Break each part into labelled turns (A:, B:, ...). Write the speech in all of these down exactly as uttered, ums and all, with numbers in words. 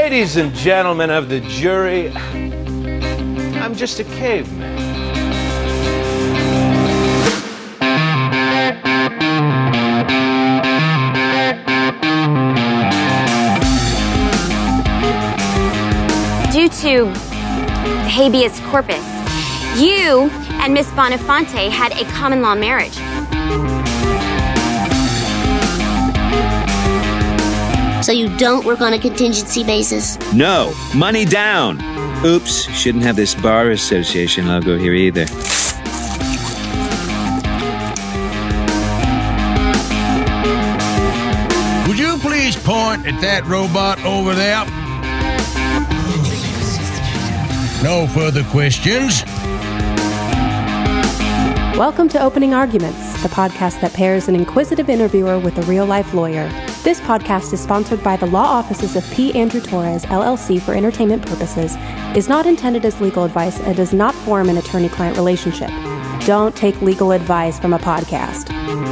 A: Ladies and gentlemen of the jury, I'm just a caveman.
B: Due to habeas corpus, you and Miss Boniface had a common law marriage.
C: So you don't work on a contingency basis?
D: No. Money down. Oops. Shouldn't have this bar association logo here either.
E: Would you please point at that robot over there? No further questions.
F: Welcome to Opening Arguments, the podcast that pairs an inquisitive interviewer with a real-life lawyer. This podcast is sponsored by the law offices of P. Andrew Torres, L L C for entertainment purposes, is not intended as legal advice, and does not form an attorney-client relationship. Don't take legal advice from a podcast.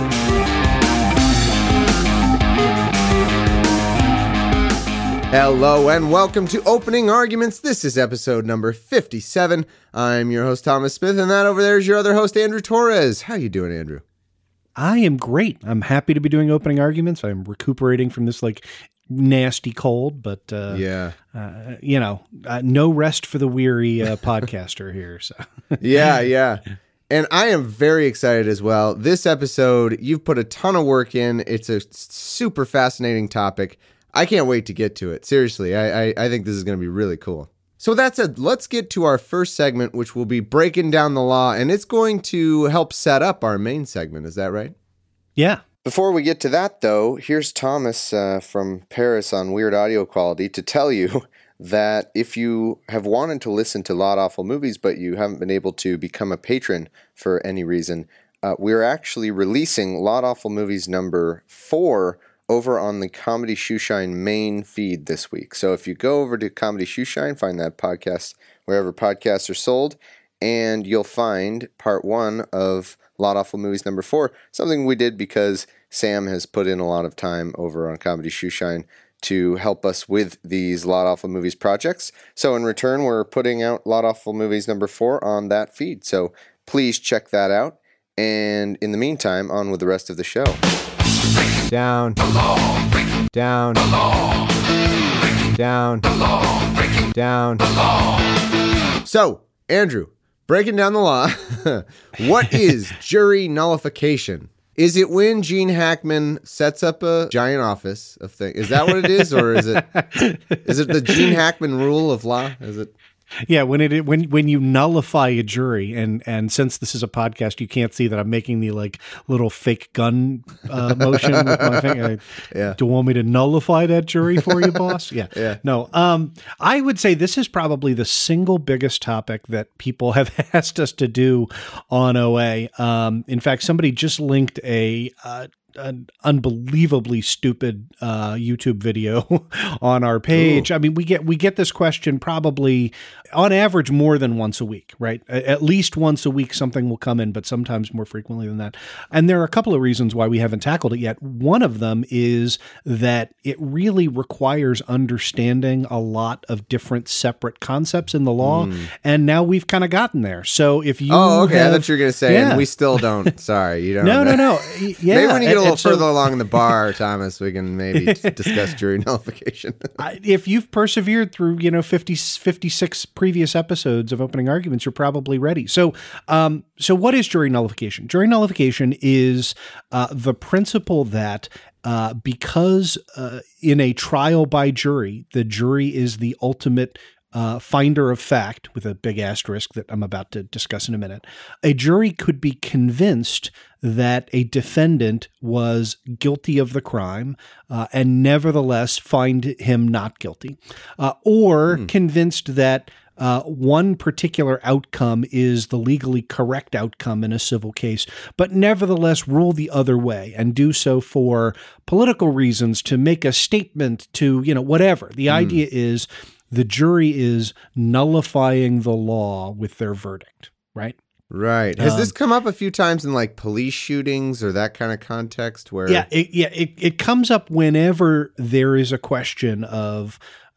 G: Hello and welcome to Opening Arguments. This is episode number fifty-seven. I'm your host, Thomas Smith, and that over there is your other host, Andrew Torres. How you doing, Andrew?
H: I am great. I'm happy to be doing opening arguments. I'm recuperating from this like nasty cold, but uh,
G: yeah,
H: uh, you know, uh, no rest for the weary uh, podcaster here. So
G: yeah, yeah. And I am very excited as well. This episode, you've put a ton of work in. It's a super fascinating topic. I can't wait to get to it. Seriously, I, I, I think this is going to be really cool. So with that said, let's get to our first segment, which will be breaking down the law, and it's going to help set up our main segment. Is that right?
H: Yeah.
G: Before we get to that, though, here's Thomas uh, from Paris on Weird Audio Quality to tell you that if you have wanted to listen to Lot Awful Movies, but you haven't been able to become a patron for any reason, uh, we're actually releasing Lot Awful Movies number four over on the Comedy Shoeshine main feed this week. So if you go over to Comedy Shoeshine, find that podcast wherever podcasts are sold, and you'll find part one of Lot Awful Movies number four, something we did because Sam has put in a lot of time over on Comedy Shoeshine to help us with these Lot Awful Movies projects. So in return, we're putting out Lot Awful Movies number four on that feed. So please check that out. And in the meantime, on with the rest of the show. Down, down, down, down. So, Andrew, breaking down the law, what is jury nullification? Is it when Gene Hackman sets up a giant office of things? Is that what it is, or is it is it the Gene Hackman rule of law? Is it?
H: Yeah, when it when when you nullify a jury, and and since this is a podcast, you can't see that I'm making the like little fake gun uh, motion with my finger.
G: Yeah.
H: Do you want me to nullify that jury for you, boss? Yeah.
G: Yeah.
H: No. Um, I would say this is probably the single biggest topic that people have asked us to do on O A. Um, in fact, somebody just linked a. Uh, an unbelievably stupid uh, YouTube video on our page. Ooh. I mean, we get we get this question probably on average more than once a week, right? At least once a week something will come in, but sometimes more frequently than that. And there are a couple of reasons why we haven't tackled it yet. One of them is that it really requires understanding a lot of different separate concepts in the law, mm. and now we've kind of gotten there. So if you
G: Oh, okay,
H: have,
G: I thought you were going to say,
H: yeah.
G: and we still don't. Sorry, you don't.
H: No, no, no. Yeah.
G: Maybe when you get a little
H: so,
G: further along in the bar, Thomas, we can maybe discuss jury nullification.
H: If you've persevered through, you know, fifty, fifty-six previous episodes of Opening Arguments, you're probably ready. So, um, so what is jury nullification? Jury nullification is uh, the principle that uh, because uh, in a trial by jury, the jury is the ultimate Uh, finder of fact, with a big asterisk that I'm about to discuss in a minute, a jury could be convinced that a defendant was guilty of the crime uh, and nevertheless find him not guilty, uh, or hmm. convinced that uh, one particular outcome is the legally correct outcome in a civil case, but nevertheless rule the other way and do so for political reasons, to make a statement, to, you know, whatever. The hmm. idea is the jury is nullifying the law with their verdict, right?
G: Right. Has
H: um,
G: this come up a few times in like police shootings or that kind of context where?
H: Yeah, it, yeah, it, it comes up whenever there is a question of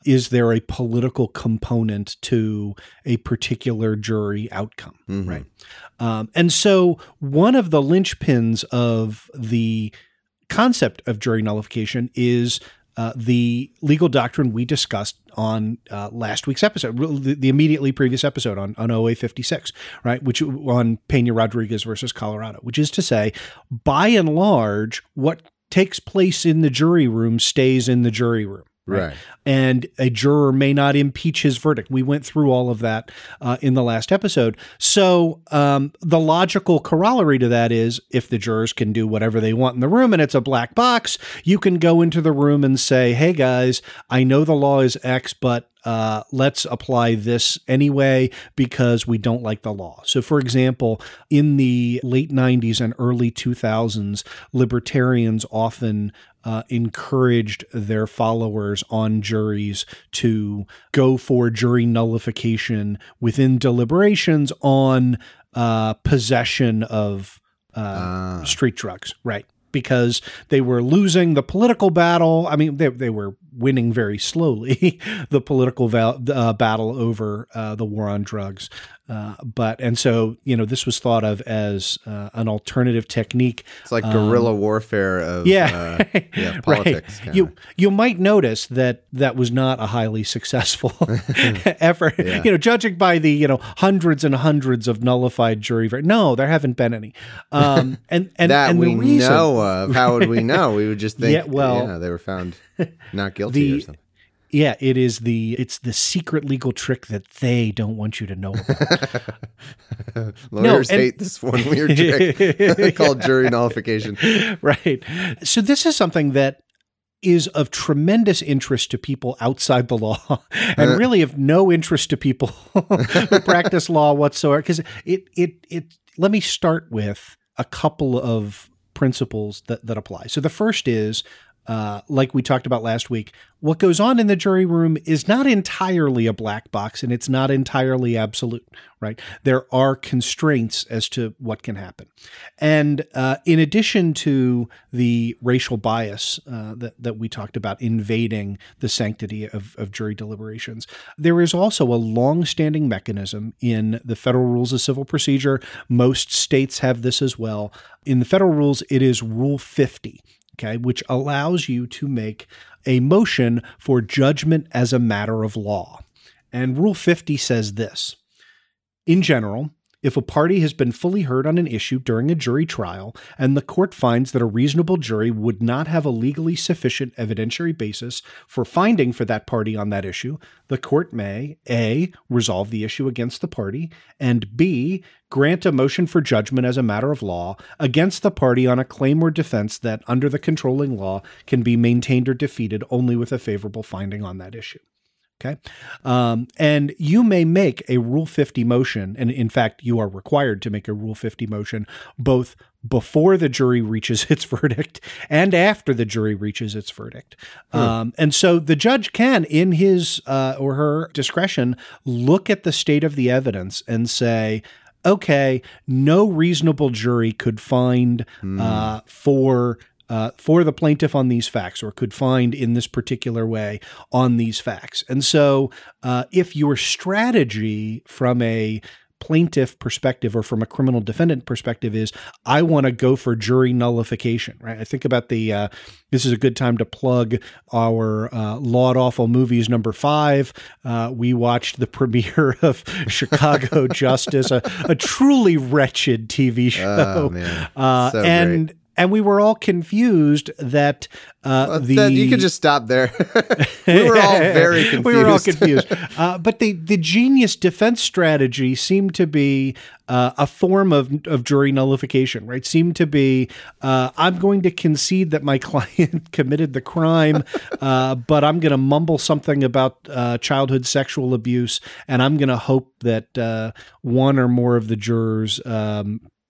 H: is there a political component to a particular jury outcome,
G: Mm-hmm.
H: right? Um, and so one of the linchpins of the concept of jury nullification is uh, the legal doctrine we discussed on uh, last week's episode, the, the immediately previous episode on, on O A fifty-six, right? Which on Pena Rodriguez versus Colorado, which is to say, by and large, what takes place in the jury room stays in the jury room. Right.
G: Right.
H: And a juror may not impeach his verdict. We went through all of that uh, in the last episode. So um, the logical corollary to that is if the jurors can do whatever they want in the room and it's a black box, you can go into the room and say, hey, guys, I know the law is X, but Uh, let's apply this anyway because we don't like the law. So, for example, in the late nineties and early two thousands, libertarians often uh, encouraged their followers on juries to go for jury nullification within deliberations on uh, possession of uh,
G: Ah.
H: street drugs, right? Because they were losing the political battle. I mean, they they were winning very slowly the political val- uh, battle over uh, the war on drugs. Uh, but and so you know this was thought of as uh, an alternative technique.
G: It's like guerrilla um, warfare of
H: yeah,
G: uh, yeah politics.
H: Right. You you might notice that that was not a highly successful effort.
G: Yeah.
H: You know, judging by the you know hundreds and hundreds of nullified jury verdicts. No, there haven't been any. Um, and and
G: that
H: and
G: we
H: the reason,
G: know of. How would we know? We would just think.
H: Yeah, well,
G: yeah, they were found not guilty
H: the,
G: or something.
H: Yeah, it is the it's the secret legal trick that they don't want you to know about.
G: Lawyers
H: no, and,
G: hate this one weird trick called jury nullification.
H: Right. So this is something that is of tremendous interest to people outside the law and uh, really of no interest to people who practice law whatsoever. Because it, it, it, let me start with a couple of principles that, that apply. So the first is, Uh, like we talked about last week, what goes on in the jury room is not entirely a black box and it's not entirely absolute, right? There are constraints as to what can happen. And uh, in addition to the racial bias uh, that, that we talked about invading the sanctity of, of jury deliberations, there is also a long-standing mechanism in the Federal Rules of Civil Procedure. Most states have this as well. In the federal rules, it is Rule fifty. Okay, which allows you to make a motion for judgment as a matter of law. And Rule fifty says this: in general, if a party has been fully heard on an issue during a jury trial and the court finds that a reasonable jury would not have a legally sufficient evidentiary basis for finding for that party on that issue, the court may A, resolve the issue against the party, and B, grant a motion for judgment as a matter of law against the party on a claim or defense that, under the controlling law, can be maintained or defeated only with a favorable finding on that issue. Okay. Um, and you may make a Rule fifty motion, and in fact, you are required to make a Rule fifty motion both before the jury reaches its verdict and after the jury reaches its verdict. Hmm. Um, and so the judge can, in his uh, or her discretion, look at the state of the evidence and say, okay, no reasonable jury could find hmm. uh, for Uh, for the plaintiff on these facts, or could find in this particular way on these facts. And so uh, if your strategy from a plaintiff perspective or from a criminal defendant perspective is, I want to go for jury nullification, right? I think about the, uh, this is a good time to plug our uh, Law and Awful Movies number five. Uh, we watched the premiere of Chicago Justice, a, a truly wretched T V show.
G: Oh, man.
H: Uh,
G: so
H: and,
G: great.
H: And we were all confused that uh,
G: well,
H: the
G: that you could just stop there. We were all very confused.
H: We were all confused. Uh, but the the genius defense strategy seemed to be uh, a form of of jury nullification, right? Seemed to be uh, I'm going to concede that my client committed the crime, uh, but I'm going to mumble something about uh, childhood sexual abuse, and I'm going to hope that uh, one or more of the jurors Um,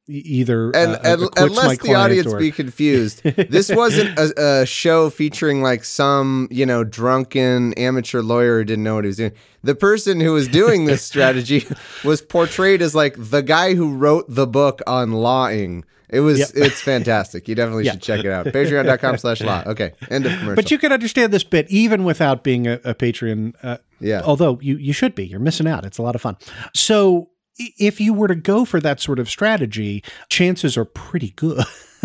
H: either
G: and,
H: uh,
G: and,
H: acquits
G: and
H: my
G: lest the
H: client
G: audience
H: or-
G: be confused, this wasn't a, a show featuring like some, you know, drunken amateur lawyer who didn't know what he was doing. The person who was doing this strategy was portrayed as like the guy who wrote the book on lawing. It was,
H: Yep.
G: it's fantastic. You definitely
H: Yeah.
G: should check it out. Patreon.com slash law. Okay. End of commercial.
H: But you can understand this bit even without being a, a Patreon. Uh,
G: Yeah.
H: Although you, you should be. You're missing out. It's a lot of fun. So i- if you were to go for that sort of strategy, chances are pretty good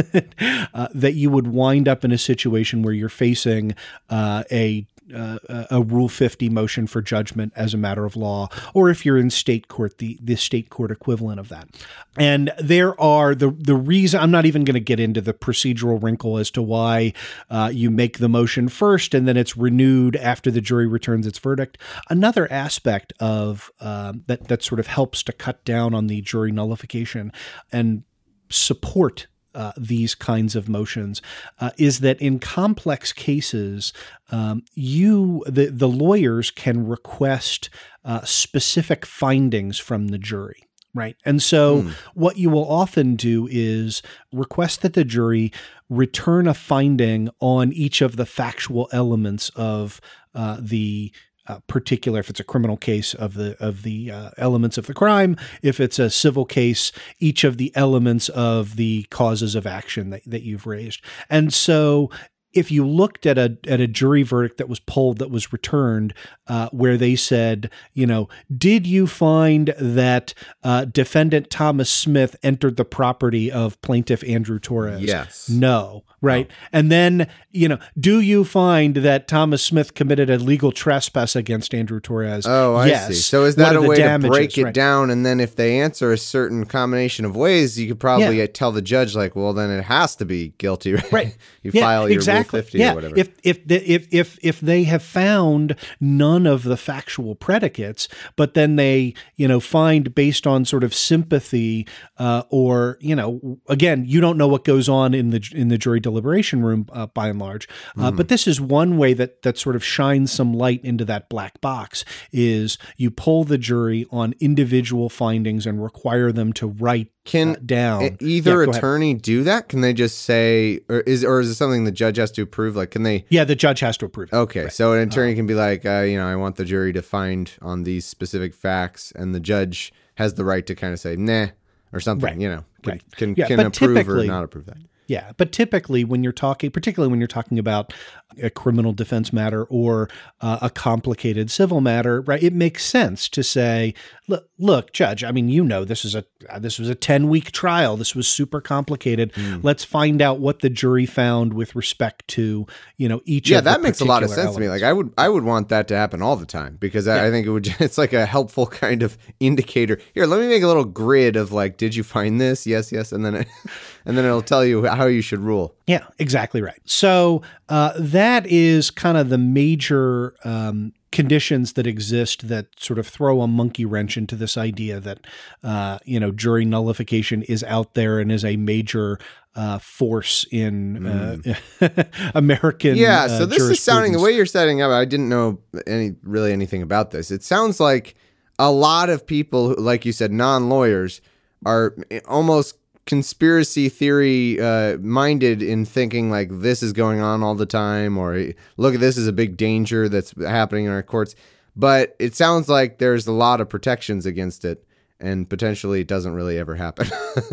H: uh, that you would wind up in a situation where you're facing uh, a Uh, a Rule fifty motion for judgment as a matter of law, or if you're in state court, the, the state court equivalent of that. And there are the the reason, I'm not even going to get into the procedural wrinkle as to why uh, you make the motion first and then it's renewed after the jury returns its verdict. Another aspect of um, that that sort of helps to cut down on the jury nullification and support Uh, these kinds of motions uh, is that in complex cases, um, you the the lawyers can request uh, specific findings from the jury, right? And so, mm. what you will often do is request that the jury return a finding on each of the factual elements of uh, the Uh, particular, if it's a criminal case, of the of the uh, elements of the crime. If it's a civil case, each of the elements of the causes of action that, that you've raised. And so if you looked at a at a jury verdict that was pulled, that was returned, uh, where they said, you know, did you find that uh, defendant Thomas Smith entered the property of plaintiff Andrew Torres?
G: Yes.
H: No. Right. Oh. And then, you know, do you find that Thomas Smith committed a legal trespass against Andrew Torres?
G: Oh, I
H: yes.
G: see. So is that a way
H: damages,
G: to break it
H: right?
G: down? And then if they answer a certain combination of ways, you could probably
H: Yeah.
G: tell the judge, like, well, then it has to be guilty, right?
H: Right.
G: you
H: Yeah,
G: file your
H: exactly.
G: Rule fifty
H: yeah.
G: or whatever.
H: If if the, if if if they have found none of the factual predicates, but then they, you know, find based on sort of sympathy, uh, or, you know, again, you don't know what goes on in the in the jury deliberation room, uh, by and large. Uh,
G: Mm.
H: But this is one way that that sort of shines some light into that black box. Is you poll the jury on individual findings and require them to write
G: Can
H: uh, down.
G: e- either
H: Yeah, go ahead.
G: attorney do that? Can they just say, or is or is it something the judge has to approve? Like, can they?
H: Yeah, the judge has to approve it.
G: Okay,
H: Right.
G: so an attorney can be like, uh, you know, I want the jury to find on these specific facts, and the judge has the right to kind of say, nah, or something.
H: Right.
G: You know, can
H: Right.
G: can,
H: Yeah,
G: can
H: but
G: approve or
H: typically-
G: not approve that.
H: Yeah, but typically when you're talking, particularly when you're talking about a criminal defense matter or uh, a complicated civil matter, right? It makes sense to say, look, look, judge. I mean, you know, this is a uh, this was a ten week trial. This was super complicated.
G: Mm.
H: Let's find out what the jury found with respect to, you know, each.
G: Yeah,
H: of the
G: that makes a lot of
H: particular
G: sense to me.
H: elements.
G: Like, I would I would want that to happen all the time because I,
H: Yeah.
G: I think it would. It's like a helpful kind of indicator. Here, let me make a little grid of like, did you find this? Yes, yes, and then it, and then it'll tell you how you should rule.
H: Yeah, exactly right. So uh, that is kind of the major um, conditions that exist that sort of throw a monkey wrench into this idea that, uh, you know, jury nullification is out there and is a major uh, force in uh, American.
G: Yeah,
H: uh,
G: so this is sounding the
H: jurisprudence.
G: way you're setting up. I didn't know any really anything about this. It sounds like a lot of people, who, like you said, non-lawyers, are almost conspiracy theory uh, minded in thinking like this is going on all the time, or look, this is a big danger that's happening in our courts. But it sounds like there's a lot of protections against it, and potentially it doesn't really ever happen.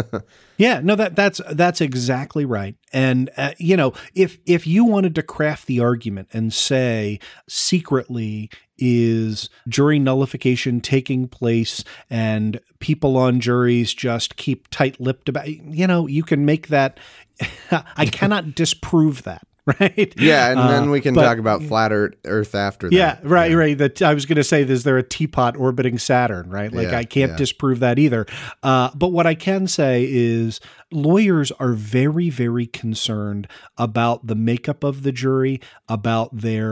H: Yeah, no, that that's that's exactly right. And uh, you know, if if you wanted to craft the argument and say secretly is jury nullification taking place and people on juries just keep tight-lipped about, you know, you can make that. I cannot disprove that. Right.
G: Yeah, and then
H: Uh,
G: we can
H: but-
G: talk about flat earth, earth after that.
H: Yeah, right, right. That I was going to say, is there a teapot orbiting Saturn? Right, like
G: Yeah,
H: I can't
G: yeah.
H: disprove that either. Uh, but what I can say is, lawyers are very, very concerned about the makeup of the jury, about their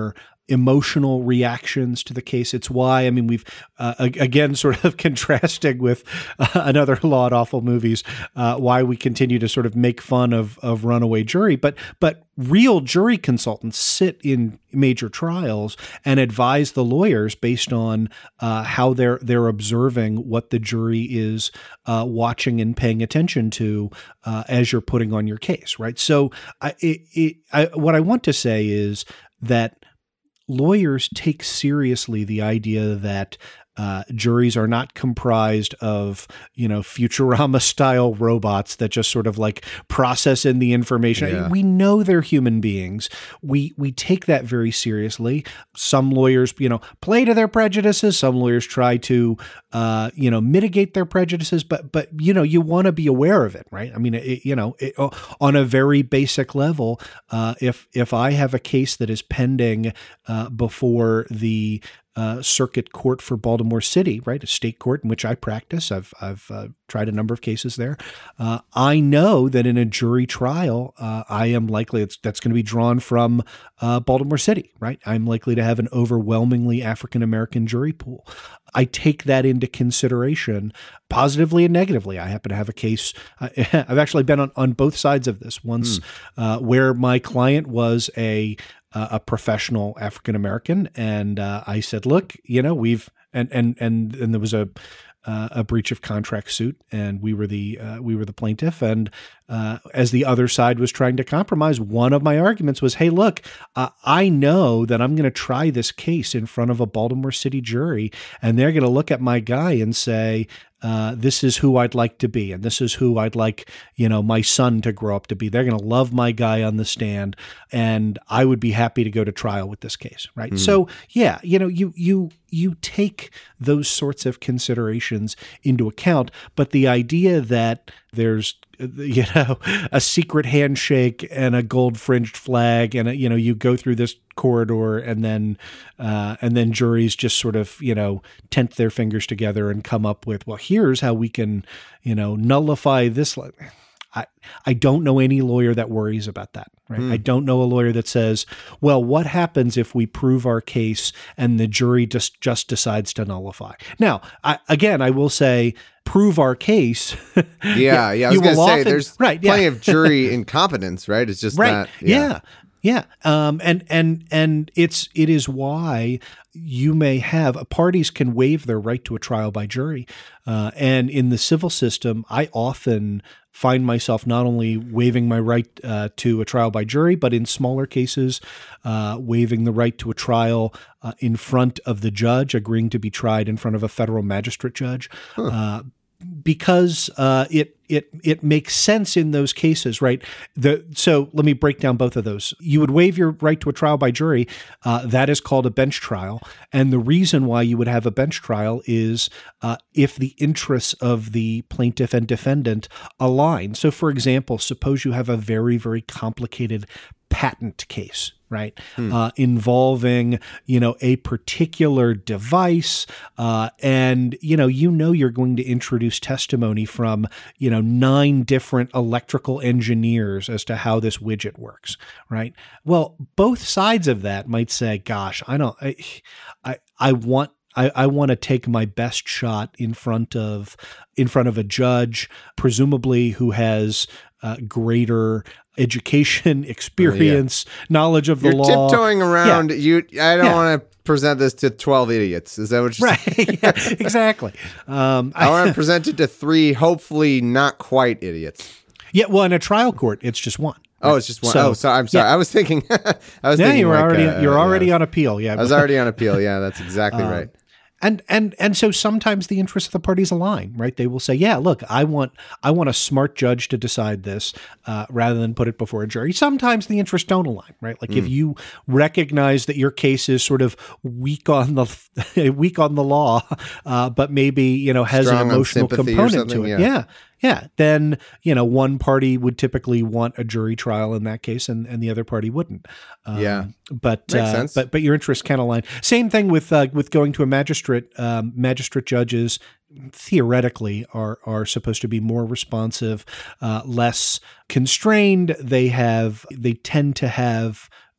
H: emotional reactions to the case. It's why, I mean, we've, uh, again, sort of contrasting with uh, another Law and Awful movies, uh, why we continue to sort of make fun of, of runaway jury. But, but real jury consultants sit in major trials and advise the lawyers based on uh, how they're, they're observing what the jury is uh, watching and paying attention to uh, as you're putting on your case, right? So I, it, it, I, what I want to say is that lawyers take seriously the idea that uh, juries are not comprised of, you know, Futurama-style robots that just sort of like process in the information.
G: Yeah.
H: We know they're human beings. We we take that very seriously. Some lawyers, you know, play to their prejudices. Some lawyers try to, uh, you know, mitigate their prejudices. But but you know, you want to be aware of it, right? I mean, it, you know, it, on a very basic level, uh, if if I have a case that is pending uh, before the Uh, circuit court for Baltimore City, right? A state court in which I practice. I've I've uh, tried a number of cases there. Uh, I know that in a jury trial, uh, I am likely it's, that's going to be drawn from uh, Baltimore City, right? I'm likely to have an overwhelmingly African American jury pool. I take that into consideration positively and negatively. I happen to have a case. Uh, I've actually been on, on both sides of this once, mm. uh, where my client was a Uh, a professional African American, and uh, I said, "Look, you know, we've and and and and there was a uh, a breach of contract suit, and we were the uh, we were the plaintiff, and uh, as the other side was trying to compromise, one of my arguments was, hey, look, uh, I know that I'm going to try this case in front of a Baltimore City jury, and they're going to look at my guy and say, Uh, this is who I'd like to be, and this is who I'd like, you know, my son to grow up to be. They're going to love my guy on the stand, and I would be happy to go to trial with this case, right? Mm. So, yeah, you know, you you you take those sorts of considerations into account, but the idea that there's, you know, a secret handshake and a gold fringed flag, and a, you know, you go through this corridor, and then uh, and then juries just sort of, you know, tent their fingers together and come up with, well, here's how we can, you know, nullify this. I I don't know any lawyer that worries about that, right? Mm. I don't know a lawyer that says, well, what happens if we prove our case and the jury just just decides to nullify? Now, I, again, I will say, prove our case.
G: yeah, yeah. I was going to say,
H: often,
G: there's
H: right,
G: plenty
H: yeah.
G: of jury incompetence, right? It's just
H: right.
G: not.
H: Yeah. yeah. Yeah. Um, and, and, and it's, it is why you may have, uh, parties can waive their right to a trial by jury. Uh, and in the civil system, I often find myself not only waiving my right uh, to a trial by jury, but in smaller cases, uh, waiving the right to a trial uh, in front of the judge, agreeing to be tried in front of a federal magistrate judge. Huh. Uh, because uh, it it it makes sense in those cases, right? The so let me break down both of those. You would waive your right to a trial by jury. Uh, that is called a bench trial, and the reason why you would have a bench trial is uh, if the interests of the plaintiff and defendant align. So, for example, suppose you have a very very complicated patent case, right? Hmm. Uh, involving, you know, a particular device. Uh, and, you know, you know, you're going to introduce testimony from, you know, nine different electrical engineers as to how this widget works, right? Well, both sides of that might say, gosh, I don't, I, I, I want, I, I want to take my best shot in front of, in front of a judge, presumably who has uh, greater education, experience, oh, yeah. knowledge of the
G: you're
H: law.
G: You're tiptoeing around.
H: Yeah.
G: You, I don't
H: yeah.
G: want to present this to twelve idiots. Is that what you're
H: right.
G: saying?
H: yeah, exactly. Um,
G: I, I want to present it to three, hopefully not quite idiots.
H: Yeah. Well, in a trial court, it's just one.
G: Oh, it's just one.
H: So,
G: oh, so I'm sorry.
H: Yeah.
G: I was thinking. I was
H: yeah,
G: thinking.
H: you were
G: like,
H: already.
G: uh,
H: you're
G: uh,
H: already
G: yeah,
H: on appeal. Yeah.
G: I was already on appeal. Yeah, that's exactly um, right.
H: And and and so sometimes the interests of the parties align, right? They will say, "Yeah, look, I want I want a smart judge to decide this, uh, rather than put it before a jury." Sometimes the interests don't align, right? Like mm. if you recognize that your case is sort of weak on the weak on the law, uh, but maybe you know has
G: Strong
H: an emotional component to it,
G: yeah.
H: yeah. Yeah, then, you know, one party would typically want a jury trial in that case, and, and the other party wouldn't. Um,
G: yeah,
H: but
G: Makes
H: uh,
G: sense.
H: but but your interests can align. Same thing with uh, with going to a magistrate. Um, magistrate judges theoretically are are supposed to be more responsive, uh, less constrained. They have they tend to have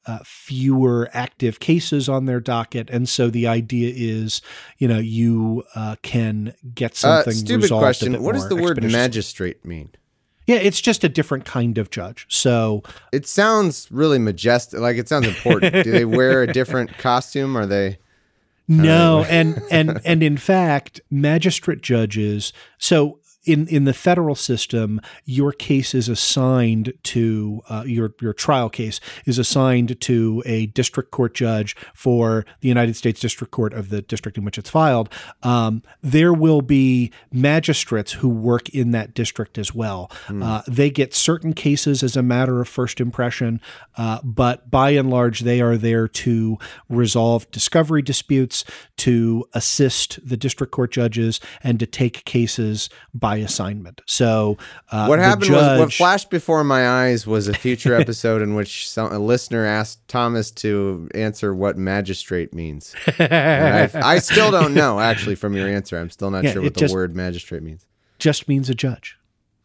H: uh, fewer active cases on their docket. And so the idea is, you know, you uh, can get something
G: uh, stupid
H: resolved
G: question.
H: a bit
G: What
H: more
G: does the word
H: expeditiously.
G: magistrate mean?
H: Yeah, it's just a different kind of judge. So
G: It sounds really majestic. Like, it sounds important. Do they wear a different costume? Are they?
H: no, and and and in fact, magistrate judges. So in in the federal system, your case is assigned to uh, your your trial case is assigned to a district court judge for the United States District Court of the district in which it's filed. Um, there will be magistrates who work in that district as well.
G: Hmm.
H: Uh, they get certain cases as a matter of first impression, uh, but by and large, they are there to resolve discovery disputes, to assist the district court judges, and to take cases by assignment. So uh,
G: What
H: the
G: happened
H: judge,
G: was what flashed before my eyes was a future episode in which some, a listener asked Thomas to answer what magistrate means. I, I still don't know, actually, from your answer. I'm still not
H: Yeah,
G: sure
H: it
G: what the
H: just-
G: word magistrate means.
H: just means a judge.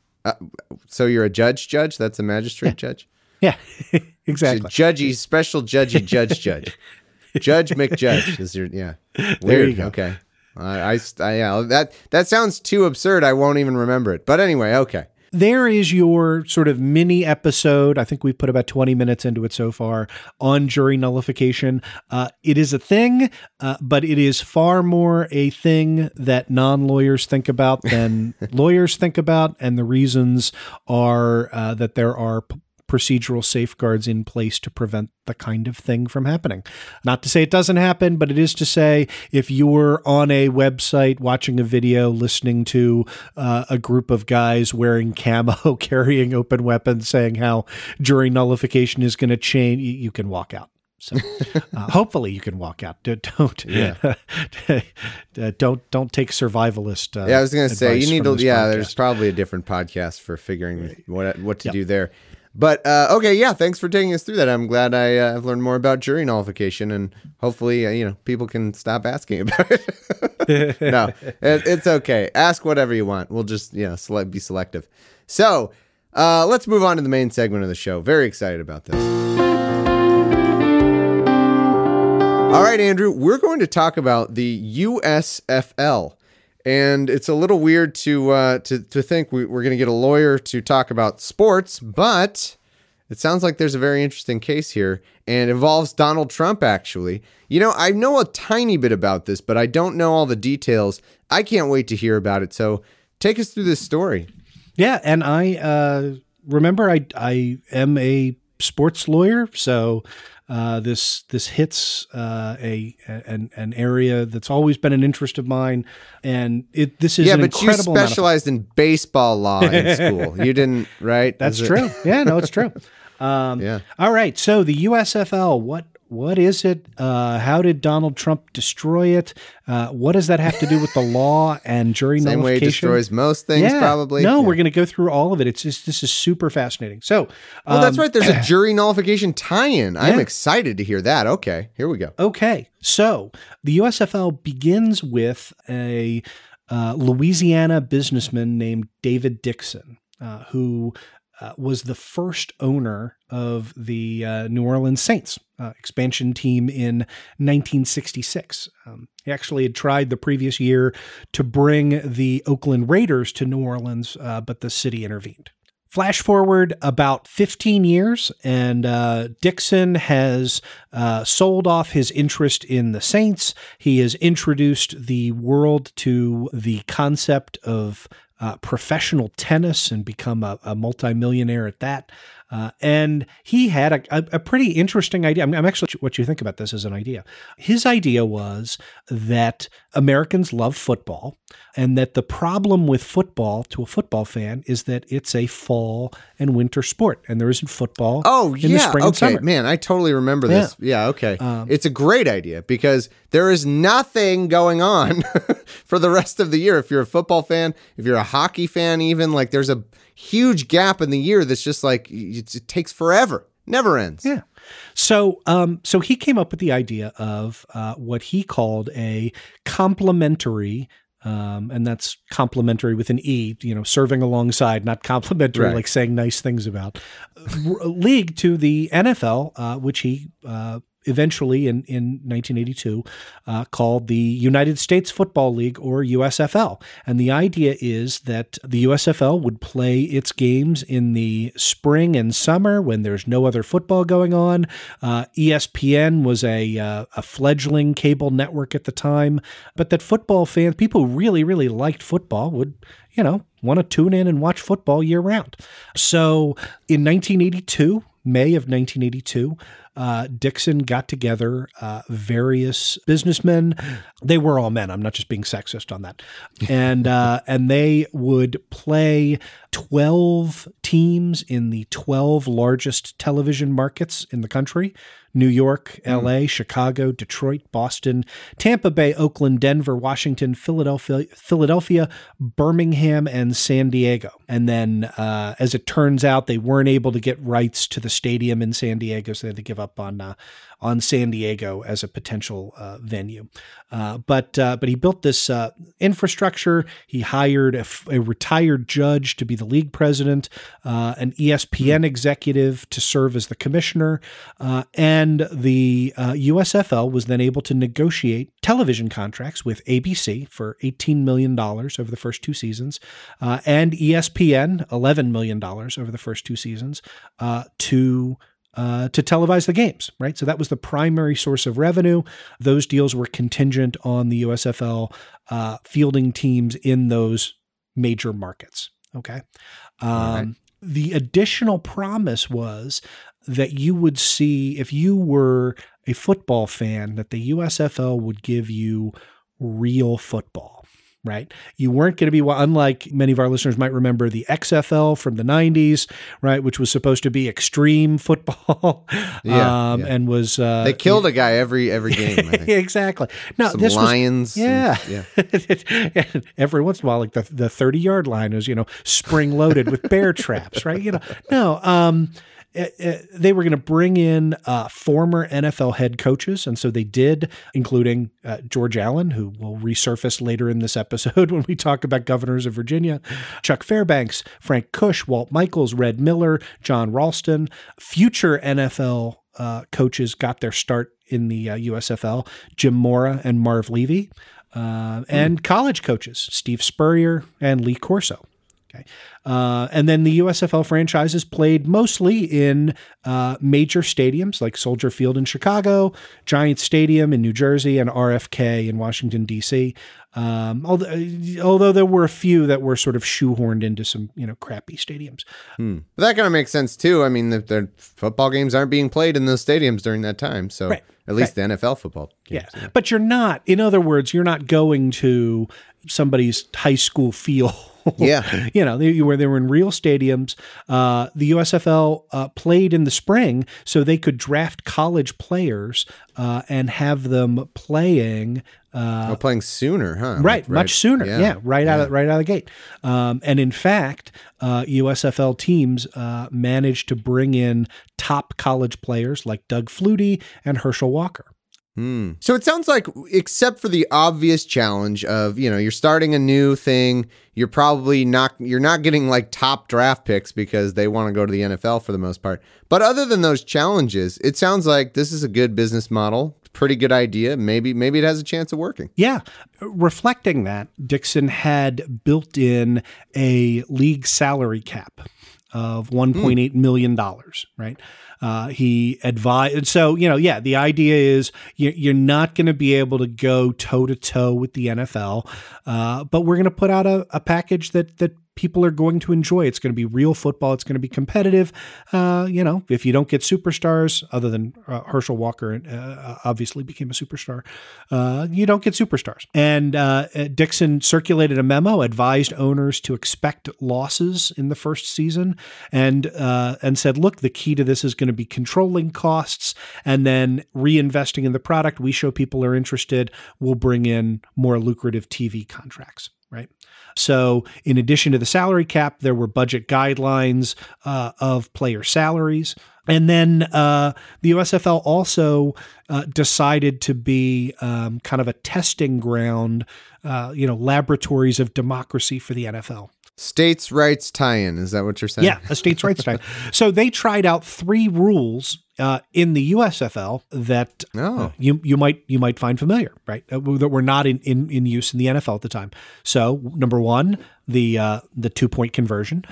G: So you're a judge judge? That's a magistrate judge?
H: Yeah,
G: It's a
H: exactly.
G: judgy, special judgy judge judge. Judge McJudge is your, yeah. Weird.
H: There you go.
G: Okay. I, I, I, yeah, that, that sounds too absurd. I won't even remember it. But anyway, okay.
H: There is your sort of mini episode. I think we've put about twenty minutes into it so far on jury nullification. Uh, it is a thing, uh, but it is far more a thing that non-lawyers think about than lawyers think about. And the reasons are uh, that there are p- procedural safeguards in place to prevent the kind of thing from happening. Not to say it doesn't happen, but it is to say if you're on a website watching a video, listening to uh, a group of guys wearing camo, carrying open weapons, saying how jury nullification is going to change, you, you can walk out. So uh, hopefully you can walk out. D- Don't
G: Yeah.
H: uh, don't don't take survivalist. Uh,
G: Yeah, I was going to say, you
H: advice
G: need
H: from
G: to,
H: this
G: yeah,
H: podcast.
G: there's probably a different podcast for figuring what what to
H: Yep.
G: do there. But, uh, okay, yeah, thanks for taking us through that. I'm glad I, uh, I've learned more about jury nullification, and hopefully, uh, you know, people can stop asking about it. No, it, it's okay. Ask whatever you want. We'll just, you know, select, be selective. So, uh, let's move on to the main segment of the show. Very excited about this. All right, Andrew, we're going to talk about the U S F L. And it's a little weird to uh, to to think we, we're going to get a lawyer to talk about sports, but it sounds like there's a very interesting case here, and involves Donald Trump, actually. You know, I know a tiny bit about this, but I don't know all the details. I can't wait to hear about it. So take us through this story.
H: Yeah, and I uh, remember I I am a sports lawyer, so uh, this this hits uh, a an an area that's always been an interest of mine, and it this is
G: yeah,
H: an
G: but you
H: incredible amount of-
G: specialized in baseball law in school. You didn't, right?
H: That's
G: Is it-
H: true. Yeah, no, it's true. Um,
G: Yeah.
H: All right. So the U S F L, what what is it? Uh, how did Donald Trump destroy it? Uh, what does that have to do with the law and jury
G: Same way it
H: nullification?
G: destroys most things,
H: Yeah.
G: probably.
H: No,
G: Yeah.
H: we're going to go through all of it. It's just, this is super fascinating. So,
G: Oh, that's
H: um,
G: right. There's a jury nullification tie-in. I'm
H: Yeah.
G: excited to hear that. Okay, here we go.
H: Okay. So the U S F L begins with a uh, Louisiana businessman named David Dixon, uh, who uh, was the first owner of the uh, New Orleans Saints uh, expansion team in nineteen sixty-six. Um, he actually had tried the previous year to bring the Oakland Raiders to New Orleans, uh, but the city intervened. Flash forward about fifteen years, and uh, Dixon has uh, sold off his interest in the Saints. He has introduced the world to the concept of uh, professional tennis and become a, a multimillionaire at that. Uh, and he had a, a, a pretty interesting idea. I'm, I'm actually what you think about this as an idea. His idea was that Americans love football, and that the problem with football to a football fan is that it's a fall and winter sport, and there isn't football
G: Oh,
H: in
G: yeah.
H: the spring and
G: Okay,
H: summer.
G: man, I totally remember this. Yeah, okay.
H: Um,
G: it's a great idea because there is nothing going on for the rest of the year. If you're a football fan, if you're a hockey fan, even, like, there's a huge gap in the year that's just like, it, it takes forever. Never ends.
H: Yeah. So, um, so he came up with the idea of uh, what he called a complementary Um, and that's complimentary with an E, you know, serving alongside, not complimentary,
G: Right.
H: like saying nice things about. R- league to the N F L, uh, which he uh, eventually in, in nineteen eighty-two uh, called the United States Football League, or U S F L. And the idea is that the U S F L would play its games in the spring and summer when there's no other football going on. Uh, E S P N was a, uh, a fledgling cable network at the time, but that football fans, people who really, really liked football would, you know, want to tune in and watch football year round. So in nineteen eighty-two, May of nineteen eighty-two, uh, Dixon got together uh, various businessmen. They were all men. I'm not just being sexist on that. And uh, and they would play twelve teams in the twelve largest television markets in the country: New York, L A, mm. Chicago, Detroit, Boston, Tampa Bay, Oakland, Denver, Washington, Philadelphia, Philadelphia, Birmingham, and San Diego. And then, uh, as it turns out, they weren't able to get rights to the stadium in San Diego, so they had to give up on uh, on San Diego as a potential uh, venue. Uh, but uh, but he built this uh, infrastructure. He hired a, f- a retired judge to be the league president, uh, an E S P N mm. executive to serve as the commissioner, uh, and the uh, U S F L was then able to negotiate television contracts with A B C for eighteen million dollars over the first two seasons, uh, and E S P N eleven million dollars over the first two seasons uh, to Uh, to televise the games, right? So that was the primary source of revenue. Those deals were contingent on the U S F L uh, fielding teams in those major markets, okay? Um, right. The additional promise was that you would see, if you were a football fan, that the U S F L would give you real football. Right. You weren't going to be, unlike many of our listeners might remember, the X F L from the nineties, right, which was supposed to be extreme football.
G: Yeah,
H: um,
G: yeah.
H: And was. Uh,
G: they killed a guy every every game. I think.
H: Exactly. No,
G: Some
H: this
G: lions.
H: Was, yeah.
G: And, yeah.
H: Every once in a while, like the the thirty yard line is, you know, spring loaded with bear traps, right? You know, no. Um, They were going to bring in uh, former N F L head coaches, and so they did, including uh, George Allen, who will resurface later in this episode when we talk about governors of Virginia, Chuck Fairbanks, Frank Kush, Walt Michaels, Red Miller, John Ralston. Future N F L uh, coaches got their start in the uh, U S F L, Jim Mora and Marv Levy, uh, mm. and college coaches, Steve Spurrier and Lee Corso. Okay. Uh, and then the U S F L franchises played mostly in uh, major stadiums like Soldier Field in Chicago, Giant Stadium in New Jersey, and R F K in Washington, D C. Um, although, although there were a few that were sort of shoehorned into some, you know, crappy stadiums.
G: Hmm. But that kind of makes sense too. I mean, the, the football games aren't being played in those stadiums during that time. So
H: right.
G: at least
H: right.
G: the N F L football games.
H: Yeah. yeah. But you're not, in other words, you're not going to somebody's high school field.
G: Yeah.
H: You know, they were, they were in real stadiums. Uh, the U S F L uh, played in the spring so they could draft college players uh, and have them playing. Uh,
G: oh, playing sooner, huh?
H: Right,
G: like, right.
H: much sooner. Yeah, yeah right
G: yeah.
H: out of right out of the gate. Um, and in fact, uh, U S F L teams uh, managed to bring in top college players like Doug Flutie and Herschel Walker.
G: Hmm. So it sounds like, except for the obvious challenge of, you know, you're starting a new thing, you're probably not, you're not getting like top draft picks because they want to go to the N F L for the most part. But other than those challenges, it sounds like this is a good business model, pretty good idea. Maybe, maybe it has a chance of working.
H: Yeah. Reflecting that, Dixon had built in a league salary cap of one point eight million dollars, right? Uh, he advised, so, you know, yeah, the idea is you're, you're not going to be able to go toe to toe with the N F L, uh, but we're going to put out a, a package that, that people are going to enjoy. It's going to be real football. It's going to be competitive. Uh, you know, if you don't get superstars, other than uh, Herschel Walker uh, obviously became a superstar, uh, you don't get superstars. And uh, Dixon circulated a memo, advised owners to expect losses in the first season, and uh, and said, look, the key to this is going to to be controlling costs and then reinvesting in the product. We show people are interested. We'll bring in more lucrative T V contracts, right? So in addition to the salary cap, there were budget guidelines uh, of player salaries. And then uh, the U S F L also uh, decided to be um, kind of a testing ground, uh, you know, laboratories of democracy for the N F L.
G: States' rights tie-in, is that what you're saying?
H: Yeah, a states' rights tie-in. So they tried out three rules uh, in the U S F L that
G: oh.
H: uh, you you might you might find familiar, right? Uh, that were not in, in, in use in the N F L at the time. So number one, the uh, the two point conversion.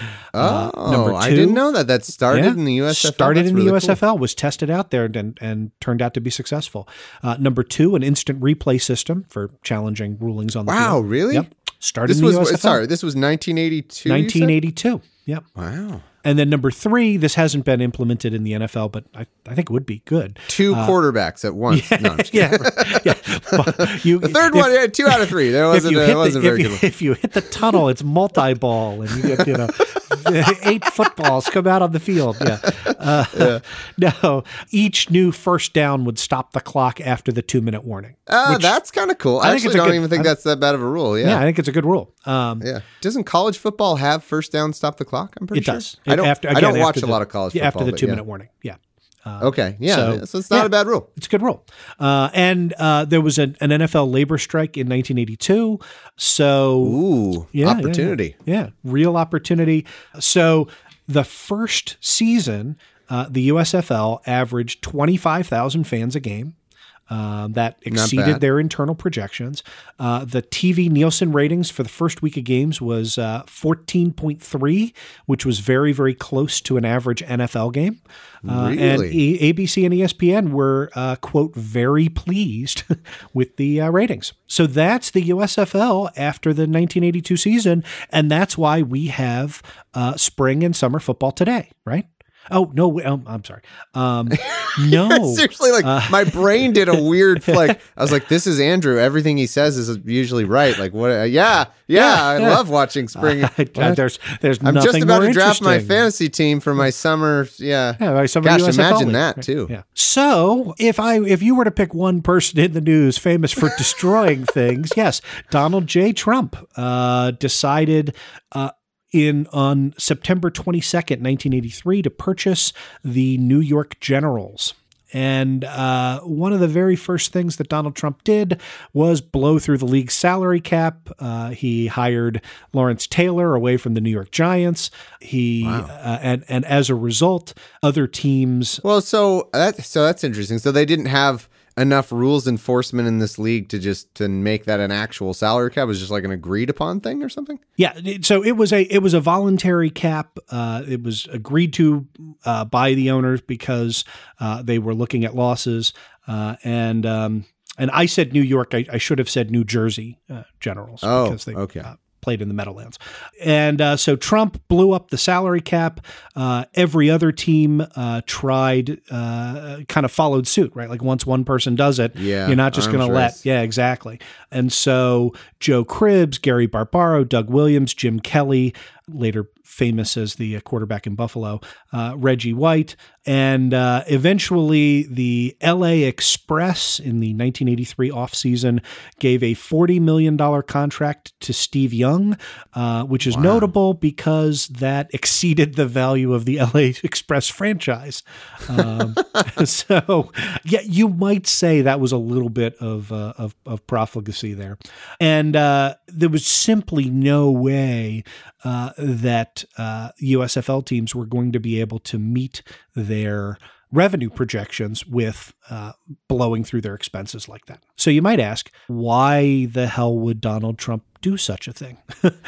G: uh,
H: oh, number two,
G: I didn't know that. That started
H: yeah,
G: in the U S F L.
H: Started
G: That's
H: in
G: really
H: the U S F L,
G: cool.
H: was tested out there and and turned out to be successful. Uh, number two, an instant replay system for challenging rulings on the
G: wow,
H: field.
G: Wow, really?
H: Yep. Started
G: this
H: in the
G: was
H: U S F L.
G: sorry. This was nineteen eighty-two.
H: nineteen eighty-two. Yep.
G: Wow.
H: And then number three, this hasn't been implemented in the N F L, but I, I think it would be good.
G: Two
H: uh,
G: quarterbacks at once.
H: Yeah,
G: no, I'm just
H: yeah, right, yeah. Well, you,
G: the third
H: if,
G: one, yeah, two out of three. There wasn't,
H: if you
G: uh,
H: hit
G: wasn't
H: the,
G: very
H: if you,
G: good.
H: If you hit the tunnel, it's multi-ball, and you get you know eight footballs come out on the field. Yeah. Uh, yeah. No, each new first down would stop the clock after the two-minute warning.
G: Uh,
H: which,
G: that's kind of cool. I,
H: I
G: actually
H: think it's
G: don't
H: good,
G: even think
H: I,
G: that's that bad of a rule. Yeah.
H: Yeah, I think it's a good rule. Um,
G: yeah. Doesn't college football have first down stop the clock? I'm pretty
H: it
G: sure.
H: does.
G: I don't,
H: after,
G: I
H: again,
G: don't watch
H: the,
G: a lot of college
H: yeah,
G: football.
H: After the two-minute
G: yeah.
H: warning. Yeah. Uh,
G: okay. Yeah. So, so it's not
H: yeah,
G: a bad rule.
H: It's a good rule. Uh, and uh, there was an, an N F L labor strike in nineteen eighty-two. So,
G: ooh,
H: yeah,
G: opportunity.
H: Yeah, yeah, real opportunity. So the first season, uh, the U S F L averaged twenty-five thousand fans a game. Um, that exceeded their internal projections. Uh, the T V Nielsen ratings for the first week of games was uh, fourteen point three, which was very, very close to an average N F L game. Uh,
G: really?
H: And e- A B C and E S P N were, uh, quote, very pleased with the uh, ratings. So that's the U S F L after the nineteen eighty-two season, and that's why we have uh, spring and summer football today, right? Oh, no, um, I'm sorry. Um, no.
G: Seriously, like
H: uh,
G: my brain did a weird, like, I was like, this is Andrew. Everything he says is usually right. Like, what? Uh, yeah, yeah,
H: Yeah,
G: I
H: yeah.
G: love watching spring.
H: Uh, there's there's
G: I'm
H: nothing
G: just about
H: more
G: to draft my
H: interesting.
G: fantasy team for my summer. Yeah.
H: Yeah, my summer
G: Gosh,
H: U S F L
G: imagine
H: league.
G: that
H: Right.
G: too.
H: Yeah. So if I if you were to pick one person in the news famous for destroying things, yes, Donald J. Trump uh, decided uh, in on September twenty-second, nineteen eighty-three, to purchase the New York Generals. And uh, one of the very first things that Donald Trump did was blow through the league's salary cap. Uh, he hired Lawrence Taylor away from the New York Giants. He
G: Wow.
H: uh, and and as a result, other teams.
G: Well, so that so that's interesting. So they didn't have enough rules enforcement in this league to just to make that an actual salary cap. It was just like an agreed upon thing or something.
H: Yeah, it- so it was a it was a voluntary cap. Uh, it was agreed to uh, by the owners because uh, they were looking at losses. Uh, and um, and I said New York. I, I should have said New Jersey uh, Generals
G: Oh,
H: because they
G: okay.
H: uh, played in the Meadowlands. And uh, so Trump blew up the salary cap. Uh, every other team uh, tried, uh, kind of followed suit, right? Like once one person does it,
G: Yeah,
H: you're not just going to
G: arms
H: let.
G: race.
H: Yeah, exactly. And so Joe Cribbs, Gary Barbaro, Doug Williams, Jim Kelly, later famous as the quarterback in Buffalo, uh, Reggie White, and uh, eventually the L A Express in the nineteen eighty-three offseason gave a forty million dollars contract to Steve Young, uh, which is
G: Wow.
H: notable because that exceeded the value of the L A Express franchise. Um, so, yeah, you might say that was a little bit of uh, of, of profligacy there, and uh, there was simply no way uh, that uh, U S F L teams were going to be able to meet their revenue projections with uh, blowing through their expenses like that. So you might ask, why the hell would Donald Trump do such a thing?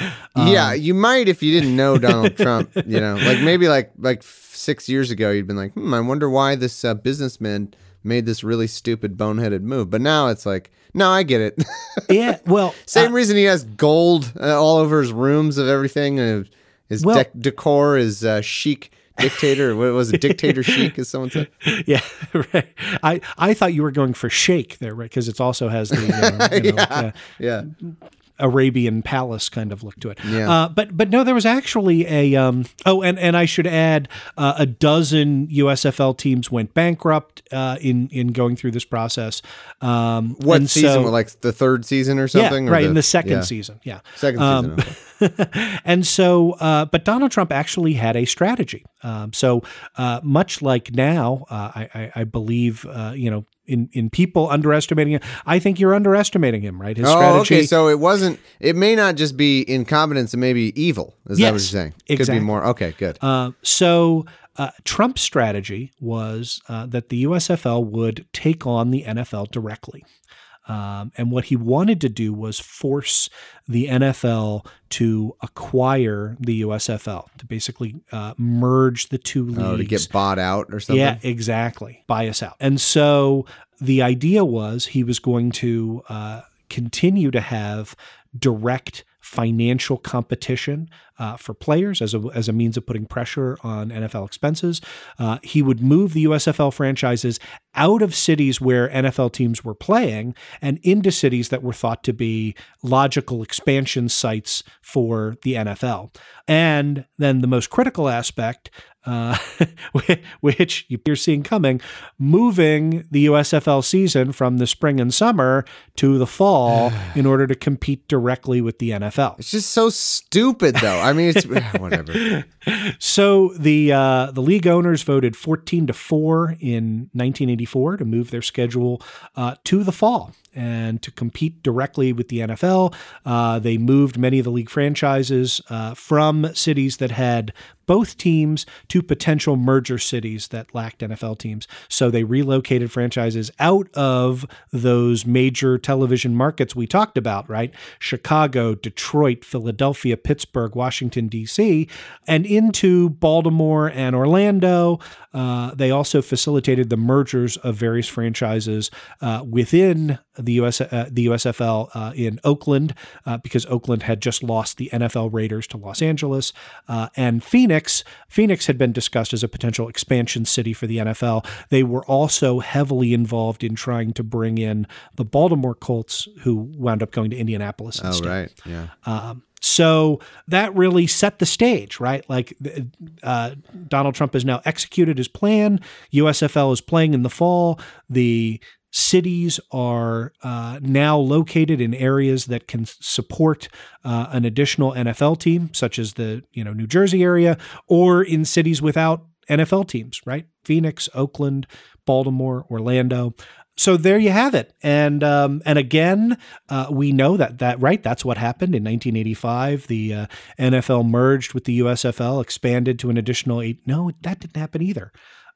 G: yeah, you might if you didn't know Donald Trump. You know, like maybe like like six years ago, you'd been like, hmm, I wonder why this uh, businessman made this really stupid boneheaded move. But now it's like, no, I get it.
H: Yeah, well,
G: Same
H: uh,
G: reason he has gold uh, all over his rooms of everything. And his
H: Well-
G: dec- decor is uh, chic dictator. What was it? Dictator chic, as someone said.
H: Yeah, right. I, I thought you were going for shake there, right? Because it also has the, you know, you know,
G: yeah,
H: uh,
G: yeah.
H: Arabian palace kind of look to it.
G: Yeah.
H: Uh, but but no, there was actually a um, oh, and, and I should add uh, a dozen U S F L teams went bankrupt uh, in in going through this process. Um,
G: What
H: and
G: season?
H: so-
G: like the third season or something?
H: Yeah,
G: or
H: right,
G: the,
H: in the second
G: yeah.
H: season. Yeah.
G: Second
H: Um,
G: season. Okay.
H: and so, uh, but Donald Trump actually had a strategy. Um, so uh, much like now, uh, I, I, I believe, uh, you know, in, in people underestimating him, I think you're underestimating him, right? His
G: Oh,
H: strategy.
G: okay. So it wasn't. It may not just be incompetence; it may be evil. Is that what you're
H: Yes,
G: saying?
H: exactly.
G: Could be more. Okay, good.
H: Uh, so uh, Trump's strategy was uh, that the U S F L would take on the N F L directly. Um, and what he wanted to do was force the N F L to acquire the U S F L, to basically uh, merge the two leagues.
G: Oh, to get bought out or something.
H: Yeah, exactly. Buy us out. And so the idea was he was going to uh, continue to have direct financial competition uh, for players as a as a means of putting pressure on N F L expenses. Uh, he would move the U S F L franchises out of cities where N F L teams were playing and into cities that were thought to be logical expansion sites for the N F L. And then the most critical aspect, uh, which you're seeing coming, moving the U S F L season from the spring and summer to the fall in order to compete directly with the N F L.
G: It's just so stupid, though. I mean, it's whatever.
H: So the uh, the league owners voted fourteen to four in nineteen eighty-four to move their schedule uh, to the fall and to compete directly with the N F L. Uh, they moved many of the league franchises uh, from cities that had both teams to potential merger cities that lacked N F L teams. So they relocated franchises out of those major television markets we talked about, right? Chicago, Detroit, Philadelphia, Pittsburgh, Washington, D C, and into Baltimore and Orlando. Uh, they also facilitated the mergers of various franchises uh, within the U S uh, the U S F L uh, in Oakland, uh, because Oakland had just lost the N F L Raiders to Los Angeles, uh, and Phoenix. Phoenix had been discussed as a potential expansion city for the N F L. They were also heavily involved in trying to bring in the Baltimore Colts, who wound up going to Indianapolis instead.
G: Oh, right. Yeah.
H: Um, so that really set the stage, right? Like uh, Donald Trump has now executed his plan. U S F L is playing in the fall. The cities are uh, now located in areas that can support uh, an additional N F L team, such as the you know New Jersey area, or in cities without N F L teams, right? Phoenix, Oakland, Baltimore, Orlando. So there you have it, and um, and again, uh, we know that that right. That's what happened in nineteen eighty-five. The uh, N F L merged with the U S F L, expanded to an additional eight. No, that didn't happen either.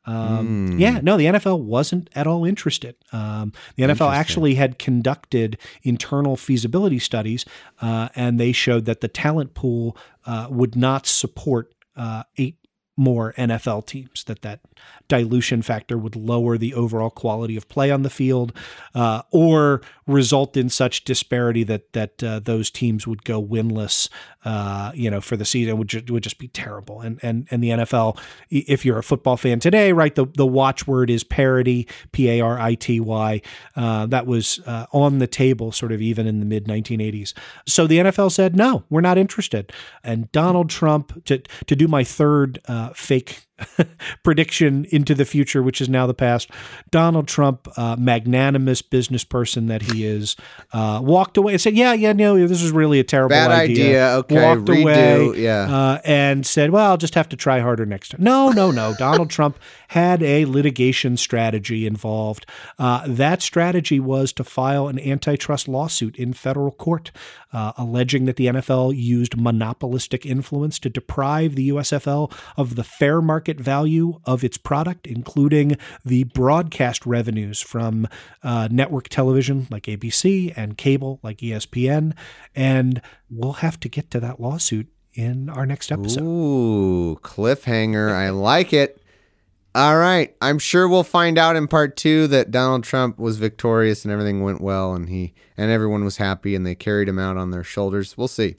H: Um, mm. Yeah, no, the N F L wasn't at all interested. Um, the N F L actually had conducted internal feasibility studies, uh, and they showed that the talent pool uh, would not support uh, eight more N F L teams, that that dilution factor would lower the overall quality of play on the field, uh, or result in such disparity that that uh, those teams would go winless, uh, you know, for the season. Would ju- would just be terrible. And and and the N F L, if you're a football fan today, right, the the watchword is parity, P A R I T Y. Uh, that was uh, on the table, sort of even in the mid nineteen eighties. So the N F L said, no, we're not interested. And Donald Trump, to to do my third uh, fake prediction into the future, which is now the past, Donald Trump, uh, magnanimous business person that he is, uh, walked away and said, yeah, yeah, no, this is really a terrible
G: Bad
H: idea.
G: idea. Okay,
H: walked
G: redo,
H: away,
G: yeah.
H: uh, and said, well, I'll just have to try harder next time. No, no, no. Donald Trump had a litigation strategy involved. Uh, that strategy was to file an antitrust lawsuit in federal court, uh, alleging that the N F L used monopolistic influence to deprive the U S F L of the fair market value of its product, including the broadcast revenues from uh, network television like A B C and cable like E S P N. And we'll have to get to that lawsuit in our next episode.
G: Ooh, cliffhanger. I like it. All right. I'm sure we'll find out in part two that Donald Trump was victorious and everything went well and he and everyone was happy and they carried him out on their shoulders. We'll see.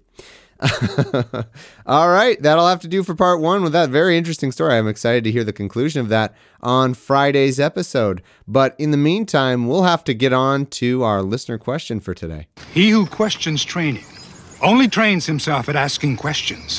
G: All right. That'll have to do for part one with that very interesting story. I'm excited to hear the conclusion of that on Friday's episode. But in the meantime, we'll have to get on to our listener question for today.
E: He who questions training
I: only trains himself at asking questions.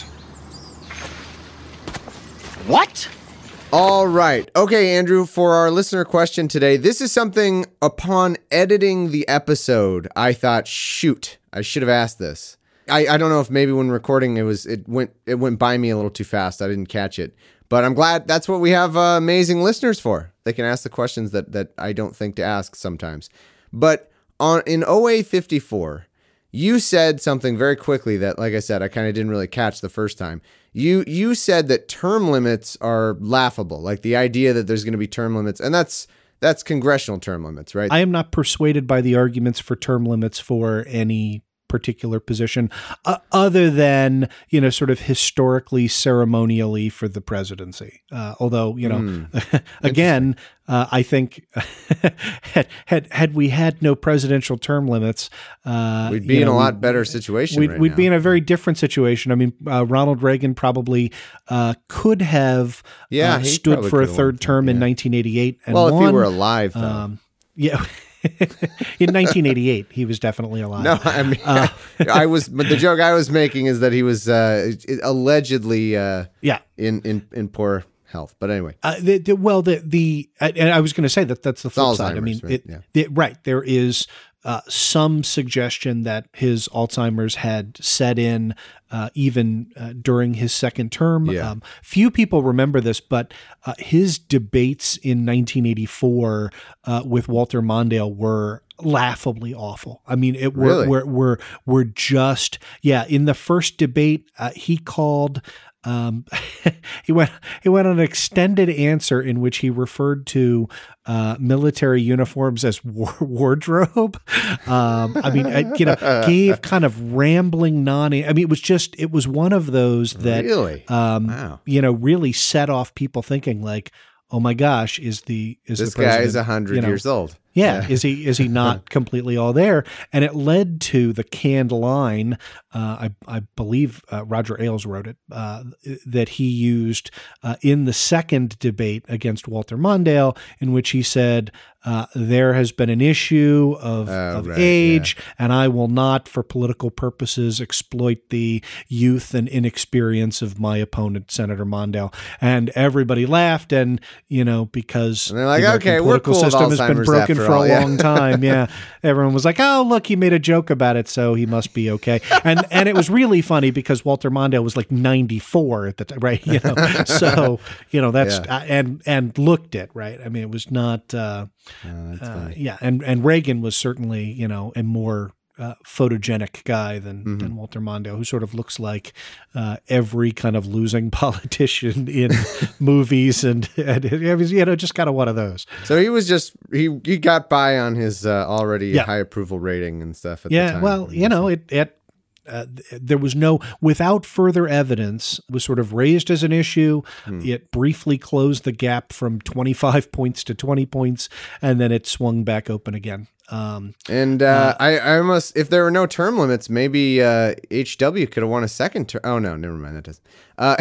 I: What?
G: All right. Okay, Andrew, for our listener question today, this is something upon editing the episode, I thought, shoot, I should have asked this. I, I don't know if maybe when recording it was it went it went by me a little too fast. I didn't catch it. But I'm glad that's what we have uh, amazing listeners for. They can ask the questions that that I don't think to ask sometimes. But on in O A fifty-four, you said something very quickly that, like I said, I kind of didn't really catch the first time. You you said that term limits are laughable, like the idea that there's going to be term limits, and that's that's congressional term limits, right?
H: I am not persuaded by the arguments for term limits for any particular position, uh, other than, you know, sort of historically, ceremonially for the presidency. Uh, although, you know, mm. again, uh, I think had, had had we had no presidential term limits, uh,
G: we'd be in know, a lot better situation.
H: We'd,
G: right
H: we'd
G: now.
H: be in a very different situation. I mean, uh, Ronald Reagan probably uh, could have
G: yeah,
H: uh, stood for a third term in yeah. nineteen eighty-eight. And
G: well,
H: won.
G: if he were alive, though.
H: Um, yeah. In nineteen eighty-eight, he was definitely alive.
G: No, I mean, uh, I was, but the joke I was making is that he was uh, allegedly, uh,
H: yeah,
G: in, in, in poor health. But anyway,
H: uh, the, the, well, the the and I was going to say that that's the flip
G: Alzheimer's,
H: side. I mean,
G: right?
H: It,
G: yeah.
H: the, right there is uh, some suggestion that his Alzheimer's had set in uh, even uh, during his second term.
G: Yeah.
H: Um, few people remember this, but uh, his debates in nineteen eighty-four uh, with Walter Mondale were laughably awful. I mean, it were
G: Really?
H: were, were were just yeah. In the first debate, uh, he called. Um, he went he went on an extended answer in which he referred to uh, military uniforms as war- wardrobe. Um, I mean, I, you know, gave kind of rambling non. I mean, it was just it was one of those that
G: really,
H: um,
G: wow.
H: you know, really set off people thinking like, oh my gosh, is the is
G: this
H: the president,
G: guy is a hundred
H: you know,
G: years old?
H: Yeah.
G: yeah,
H: is he is he not completely all there? And it led to the canned line. Uh, I I believe uh, Roger Ailes wrote it uh, that he used uh, in the second debate against Walter Mondale, in which he said, uh, "There has been an issue of,
G: oh,
H: of
G: right,
H: age,
G: yeah.
H: and I will not, for political purposes, exploit the youth and inexperience of my opponent, Senator Mondale." And everybody laughed, and you know because
G: and they're like,
H: the American
G: "Okay, we're
H: political
G: cool with
H: system has been
G: Alzheimer's
H: broken
G: after
H: for
G: all,
H: a
G: yeah.
H: long time." Yeah, everyone was like, "Oh, look, he made a joke about it, so he must be okay." And and it was really funny because Walter Mondale was like ninety-four at the time, right? You know, so you know that's
G: Yeah.
H: uh, and and looked it right. I mean, it was not. Uh,
G: Oh, that's
H: uh,
G: funny.
H: yeah, and and Reagan was certainly you know a more uh, photogenic guy than
G: Mm-hmm.
H: than Walter Mondale, who sort of looks like uh, every kind of losing politician in movies, and, and it was you know just kind of one of those.
G: So he was just he he got by on his uh, already
H: Yeah.
G: high approval rating and stuff at
H: Yeah,
G: the time.
H: well, you know, it, it uh, there was no, without further evidence, it was sort of raised as an issue.
G: Hmm.
H: It briefly closed the gap from twenty-five points to twenty points, and then it swung back open again. Um,
G: And uh, I, I almost, if there were no term limits, maybe uh, H W could have won a second term. Oh no, never mind. That doesn't. Uh,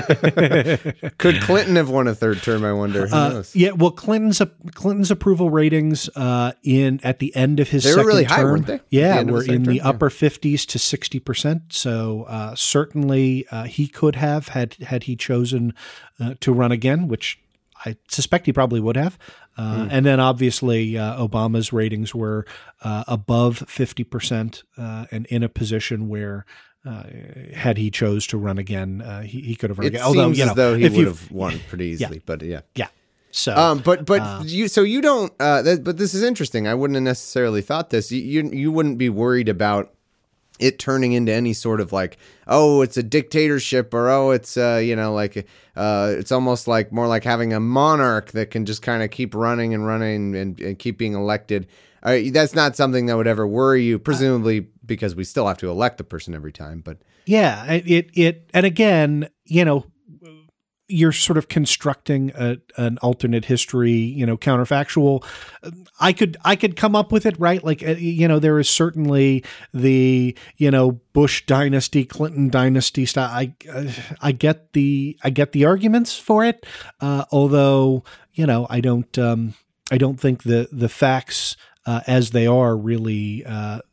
G: could Clinton have won a third term? I wonder. Who
H: uh,
G: knows?
H: yeah, well, Clinton's Clinton's approval ratings uh, in at the end of his
G: They were
H: second
G: really
H: term,
G: high, weren't they? At the
H: yeah,
G: end of
H: were
G: the second
H: in the
G: term? Yeah.
H: upper fifties to sixty percent. So uh, certainly uh, he could have had had he chosen uh, to run again, which I suspect he probably would have. Uh,
G: Hmm.
H: And then obviously uh, Obama's ratings were uh, above fifty percent uh, and in a position where uh, had he chose to run again, uh, he, he could have run
G: It
H: again.
G: seems
H: Although, you know,
G: as though he
H: if
G: would
H: you-
G: have won pretty easily, but yeah.
H: Yeah. So,
G: Um, but but
H: uh,
G: you so you don't. Uh, that, but this is interesting. I wouldn't have necessarily thought this. You, you you wouldn't be worried about it turning into any sort of like, oh, it's a dictatorship, or oh, it's uh, you know, like uh, it's almost like more like having a monarch that can just kind of keep running and running and, and keep being elected. Uh, that's not something that would ever worry you, presumably because we still have to elect the person every time. But
H: yeah, it, it, it and again, you know, you're sort of constructing a, an alternate history, you know, counterfactual. I could, I could come up with it, right? Like, uh, you know, there is certainly the, you know, Bush dynasty, Clinton dynasty style. I, uh, I get the, I get the arguments for it. Uh, although, you know, I don't, um, I don't think the, the facts, uh, as they are really, uh,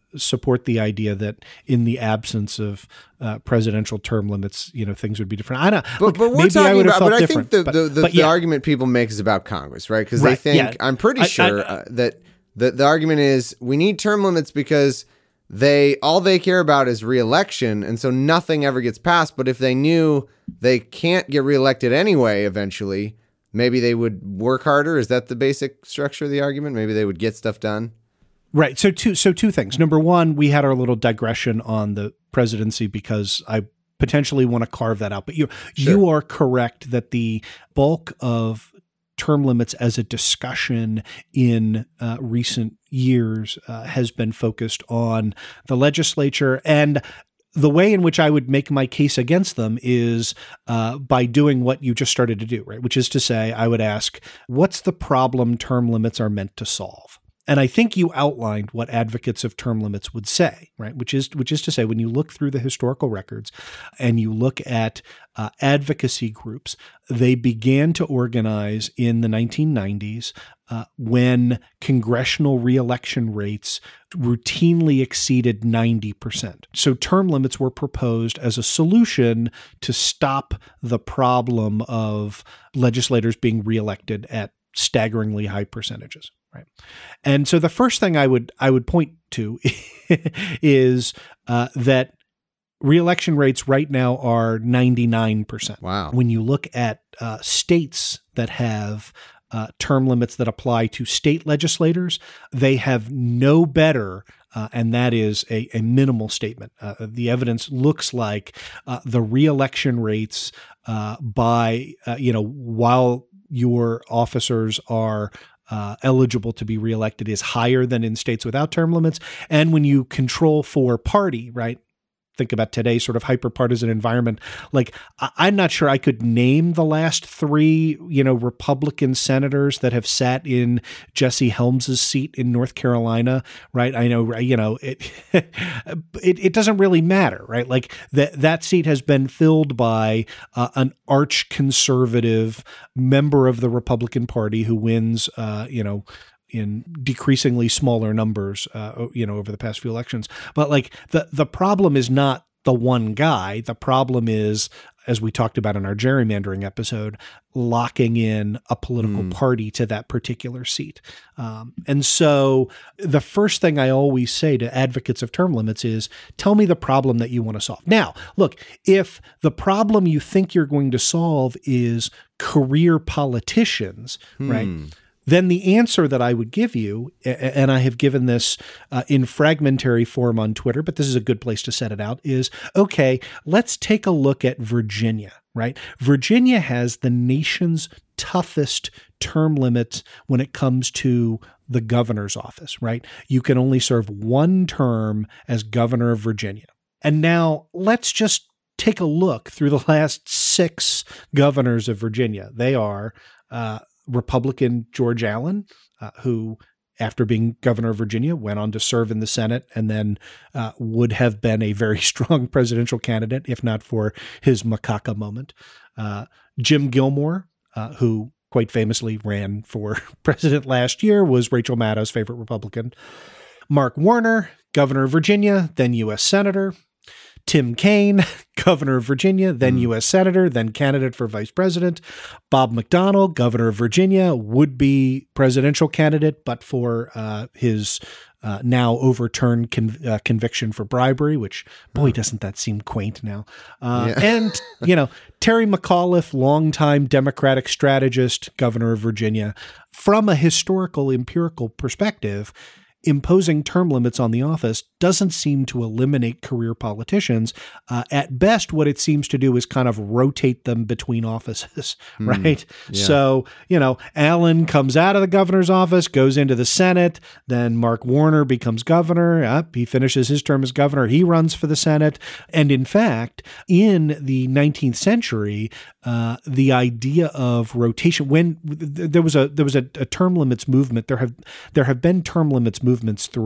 H: support the idea that in the absence of uh, presidential term limits, you know, things would be different. I don't.
G: But,
H: look,
G: but we're
H: maybe I
G: talking
H: would have
G: about.
H: felt
G: But I
H: different.
G: think the
H: but,
G: the, the,
H: but
G: the
H: yeah.
G: argument people make is about Congress, right? Because
H: Right,
G: they think
H: yeah.
G: I'm pretty
H: I-
G: sure
H: I-
G: uh, that the the argument is we need term limits because they all they care about is reelection, and so nothing ever gets passed. But if they knew they can't get reelected anyway, eventually, maybe they would work harder. Is that the basic structure of the argument? Maybe they would get stuff done.
H: Right. So two so two things. Number one, we had our little digression on the presidency because I potentially want to carve that out. But you
G: Sure.
H: you are correct that the bulk of term limits as a discussion in uh, recent years uh, has been focused on the legislature. And the way in which I would make my case against them is uh, by doing what you just started to do, right? Which is to say, I would ask, what's the problem term limits are meant to solve? And I think you outlined what advocates of term limits would say, right? Which is which is to say, when you look through the historical records and you look at uh, advocacy groups, they began to organize in the nineteen nineties uh, when congressional reelection rates routinely exceeded ninety percent. So term limits were proposed as a solution to stop the problem of legislators being reelected at staggeringly high percentages. Right. And so the first thing I would I would point to is uh, that reelection rates right now are ninety-nine percent.
G: Wow.
H: When you look at uh, states that have uh, term limits that apply to state legislators, they have no better, uh, and that is a, a minimal statement. Uh, the evidence looks like uh, the reelection rates uh, by, uh, you know, while your officers are Uh, eligible to be reelected is higher than in states without term limits. And when you control for party, right? Think about today's sort of hyper-partisan environment. Like, I- I'm not sure I could name the last three, you know, Republican senators that have sat in Jesse Helms's seat in North Carolina, right? I know, you know, it it, it doesn't really matter, right? Like that that seat has been filled by uh, an arch conservative member of the Republican Party who wins, uh, you know, in decreasingly smaller numbers, uh, you know, over the past few elections. But like the the problem is not the one guy. The problem is, as we talked about in our gerrymandering episode, locking in a political mm. party to that particular seat. Um, and so the first thing I always say to advocates of term limits is, tell me the problem that you want to solve. Now, look, if the problem you think you're going to solve is career politicians, mm. right? Then the answer that I would give you, and I have given this uh, in fragmentary form on Twitter, but this is a good place to set it out, is, okay, let's take a look at Virginia, right? Virginia has the nation's toughest term limits when it comes to the governor's office, right? You can only serve one term as governor of Virginia. And now let's just take a look through the last six governors of Virginia. They are uh, Republican George Allen, uh, who, after being governor of Virginia, went on to serve in the Senate and then uh, would have been a very strong presidential candidate, if not for his macaca moment. Uh, Jim Gilmore, uh, who quite famously ran for president last year, was Rachel Maddow's favorite Republican. Mark Warner, governor of Virginia, then U S Senator. Tim Kaine, governor of Virginia, then mm. U S Senator, then candidate for vice president. Bob McDonnell, governor of Virginia, would be presidential candidate, but for uh, his uh, now overturned con- uh, conviction for bribery, which, boy, doesn't that seem quaint now. Uh, yeah. And, you know, Terry McAuliffe, longtime Democratic strategist, governor of Virginia. From a historical, empirical perspective, imposing term limits on the office doesn't seem to eliminate career politicians. Uh, at best, what it seems to do is kind of rotate them between offices, right? Mm, yeah. So, you know, Allen comes out of the governor's office, goes into the Senate, then Mark Warner becomes governor. Uh, he finishes his term as governor. He runs for the Senate. And in fact, in the nineteenth century, uh, the idea of rotation, when there was a there was a, a term limits movement, there have there have been term limits movements throughout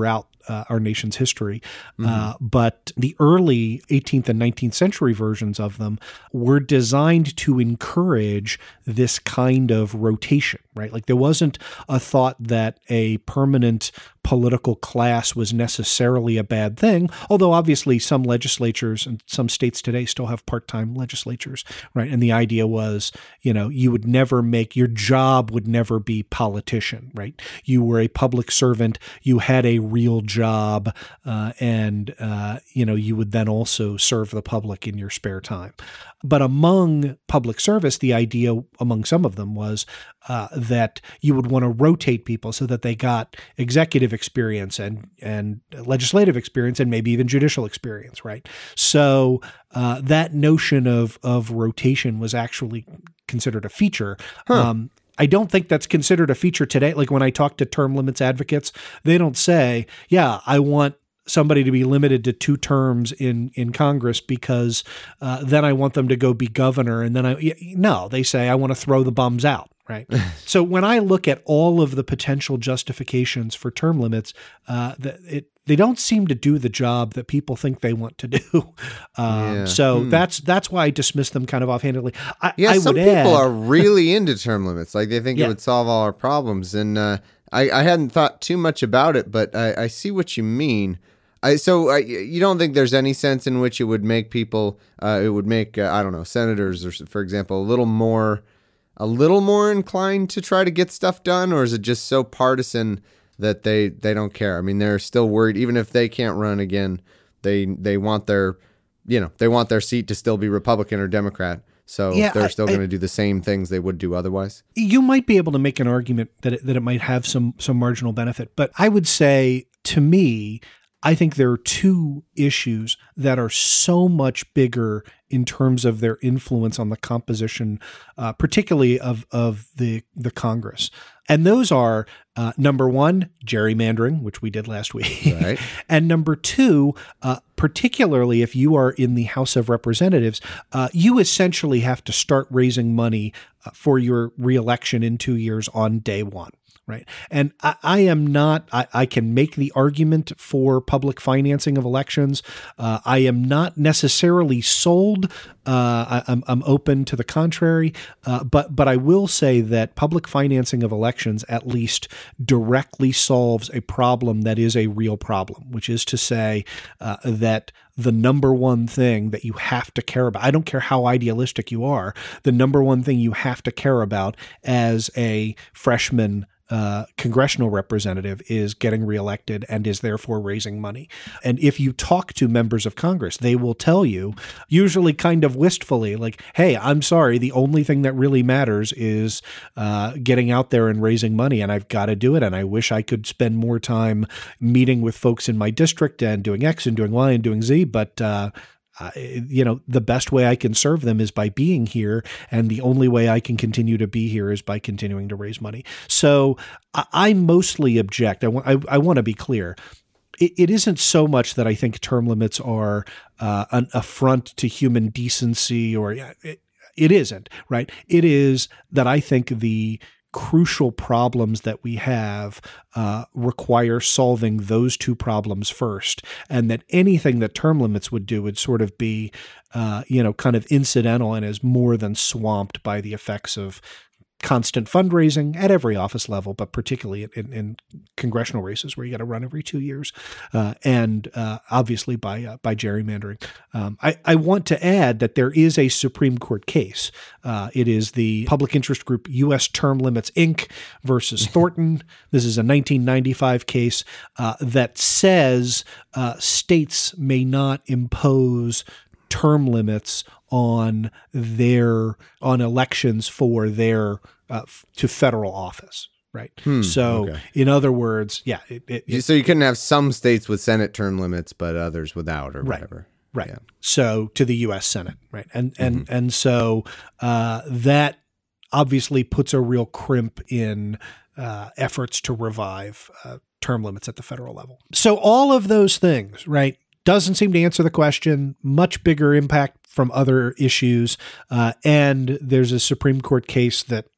H: uh, our nation's history. Mm-hmm. Uh, but the early eighteenth and nineteenth century versions of them were designed to encourage this kind of rotation, right? Like there wasn't a thought that a permanent political class was necessarily a bad thing, although obviously some legislatures and some states today still have part-time legislatures, right? And the idea was, you know, you would never make, your job would never be politician, right? You were a public servant, you had a real job, uh, and, uh, you know, you would then also serve the public in your spare time. But among public service, the idea among some of them was uh, that you would want to rotate people so that they got executive experience and and legislative experience and maybe even judicial experience, right? So uh, that notion of of rotation was actually considered a feature. Huh. Um, I don't think that's considered a feature today. Like when I talk to term limits advocates, they don't say, yeah, I want somebody to be limited to two terms in, in Congress because uh, then I want them to go be governor. And then I, no, they say, I want to throw the bums out. Right. So when I look at all of the potential justifications for term limits, uh, that it, they don't seem to do the job that people think they want to do. Um,
G: yeah.
H: So
G: hmm.
H: that's that's why I dismiss them kind of offhandedly. I,
G: yeah,
H: I
G: some
H: would
G: people
H: add,
G: are really into term limits. Like they think
H: Yeah.
G: it would solve all our problems. And uh, I, I hadn't thought too much about it, but I, I see what you mean. I, so I, you don't think there's any sense in which it would make people, uh, it would make, uh, I don't know, senators, or for example, a little more, a little more inclined to try to get stuff done, or is it just so partisan that they, they don't care? I mean, they're still worried, even if they can't run again, they they want their, you know, they want their seat to still be Republican or Democrat. So
H: Yeah,
G: they're
H: I-
G: still
H: I-
G: going to do the same things they would do otherwise.
H: You might be able to make an argument that it, that it might have some some marginal benefit, but I would say, to me, I think there are two issues that are so much bigger in terms of their influence on the composition, uh, particularly of of the the Congress. And those are, uh, number one, gerrymandering, which we did last week.
G: Right.
H: And number two, uh, particularly if you are in the House of Representatives, uh, you essentially have to start raising money uh, for your reelection in two years on day one. Right. And I, I am not, I, I can make the argument for public financing of elections. Uh, I am not necessarily sold. Uh, I, I'm, I'm open to the contrary. Uh, but, but I will say that public financing of elections at least directly solves a problem that is a real problem, which is to say uh, that the number one thing that you have to care about, I don't care how idealistic you are, the number one thing you have to care about as a freshman Uh, congressional representative is getting reelected and is therefore raising money. And if you talk to members of Congress, they will tell you, usually kind of wistfully, like, hey, I'm sorry, the only thing that really matters is uh, getting out there and raising money, and I've got to do it. And I wish I could spend more time meeting with folks in my district and doing X and doing Y and doing Z, but uh, Uh, you know, the best way I can serve them is by being here. And the only way I can continue to be here is by continuing to raise money. So I, I mostly object. I, w- I, I want to be clear. It, it isn't so much that I think term limits are uh, an affront to human decency, or it, it isn't, right? It is that I think the crucial problems that we have uh, require solving those two problems first, and that anything that term limits would do would sort of be, uh, you know, kind of incidental and is more than swamped by the effects of constant fundraising at every office level, but particularly in, in congressional races where you got to run every two years, uh, and uh, obviously by uh, by gerrymandering. Um, I, I want to add that there is a Supreme Court case. Uh, it is the public interest group U S Term Limits, Incorporated versus Thornton. This is a nineteen ninety-five case uh, that says uh, states may not impose term limits on their on elections for their uh, f- to federal office, right?
G: Hmm,
H: so,
G: okay.
H: in other words, yeah. It, it, it,
G: So you couldn't have some states with Senate term limits, but others without, or
H: Right.
G: whatever.
H: Right.
G: Yeah.
H: So to the U S Senate, right? And and
G: Mm-hmm.
H: and so uh, that obviously puts a real crimp in uh, efforts to revive uh, term limits at the federal level. So all of those things, right, doesn't seem to answer the question. Much bigger impact from other issues, uh, and there's a Supreme Court case that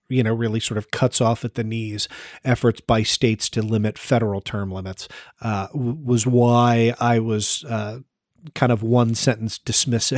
H: you know, really sort of cuts off at the knees efforts by states to limit federal term limits, uh, w- was why I was uh, kind of one sentence dismissive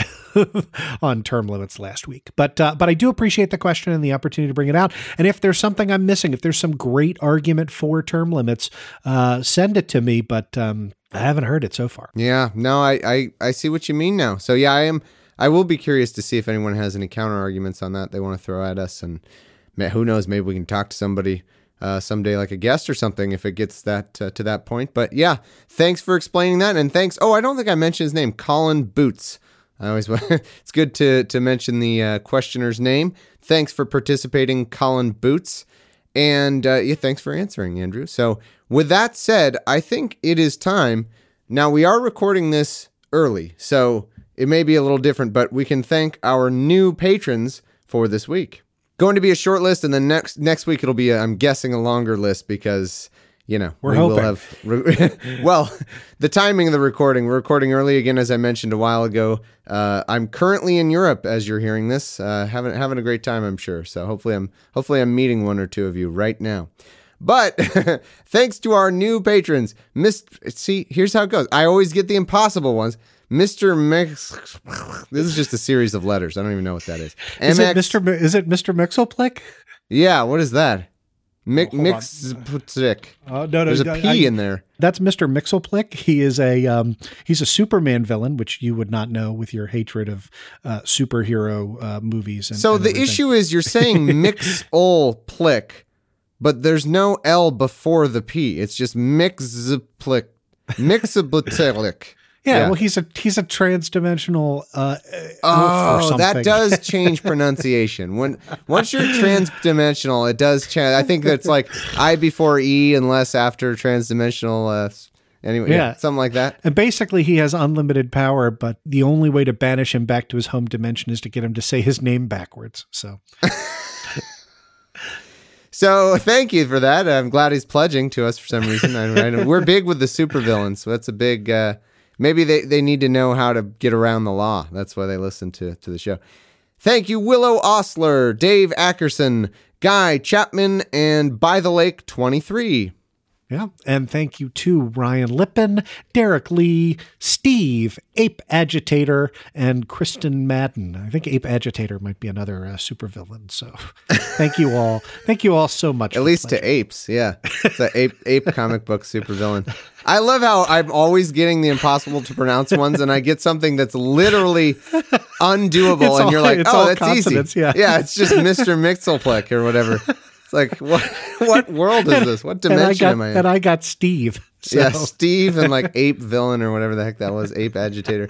H: on term limits last week. But uh, but I do appreciate the question and the opportunity to bring it out. And if there's something I'm missing, if there's some great argument for term limits, uh, send it to me. But um, I haven't heard it so far.
J: Yeah, no, I, I, I see what you mean now. So yeah, I am. I will be curious to see if anyone has any counter arguments on that they want to throw at us, and who knows, maybe we can talk to somebody uh, someday, like a guest or something, if it gets that uh, to that point. But yeah, thanks for explaining that, and thanks. Oh, I don't think I mentioned his name, Colin Boots. I always it's good to to mention the uh, questioner's name. Thanks for participating, Colin Boots, and uh, yeah, thanks for answering, Andrew. So with that said, I think it is time. Now we are recording this early, so it may be a little different, but we can thank our new patrons for this week. Going to be a short list, and then next next week it'll be, a, I'm guessing, a longer list because, you know,
H: we're
J: we
H: hoping.
J: will have. Re- well, the timing of the recording. We're recording early again, as I mentioned a while ago. Uh, I'm currently in Europe as you're hearing this, uh, having having a great time, I'm sure. So hopefully I'm hopefully I'm meeting one or two of you right now. But thanks to our new patrons, Miss. See, here's how it goes. I always get the impossible ones. Mister Mix. This is just a series of letters. I don't even know what that is.
H: Is it Mister Mi- is it Mister Mixelplick?
J: Yeah. What is that? Mi-
H: oh,
J: Mixelplick.
H: Oh no, no,
J: there's a
H: no,
J: P
H: I,
J: in there.
H: That's Mister Mixelplick. He is a um, he's a Superman villain, which you would not know with your hatred of uh, superhero uh, movies. And,
J: so
H: and
J: the
H: everything.
J: issue is you're saying Mixelplick, but there's no L before the P. It's just Mixelplick. Mixelplick.
H: Yeah,
J: yeah,
H: well, he's a he's a trans-dimensional uh,
J: oh,
H: or something.
J: That does change pronunciation. When once you're trans-dimensional, it does change. I think that's like I before E unless after trans-dimensional. Uh, anyway, yeah. yeah, something like that.
H: And basically, he has unlimited power, but the only way to banish him back to his home dimension is to get him to say his name backwards. So.
J: So thank you for that. I'm glad he's pledging to us for some reason. I, I, we're big with the supervillains, so that's a big. Uh, maybe they, they need to know how to get around the law. That's why they listen to to the show. Thank you, Willow Osler, Dave Ackerson, Guy Chapman, and By the Lake twenty-three.
H: Yeah, and thank you to Ryan Lippin, Derek Lee, Steve, Ape Agitator, and Kristen Madden. I think Ape Agitator might be another uh, supervillain. So thank you all. Thank you all so much.
J: At least to apes, yeah. It's an ape, ape comic book supervillain. I love how I'm always getting the impossible to pronounce ones, and I get something that's literally undoable,
H: It's
J: and
H: all,
J: you're like, oh, that's easy.
H: Yeah.
J: yeah, it's just Mister Mixelplick or whatever. It's like, what what world is this? What dimension
H: got,
J: am I in?
H: And I got Steve. So.
J: Yeah, Steve and like Ape Villain or whatever the heck that was. Ape Agitator.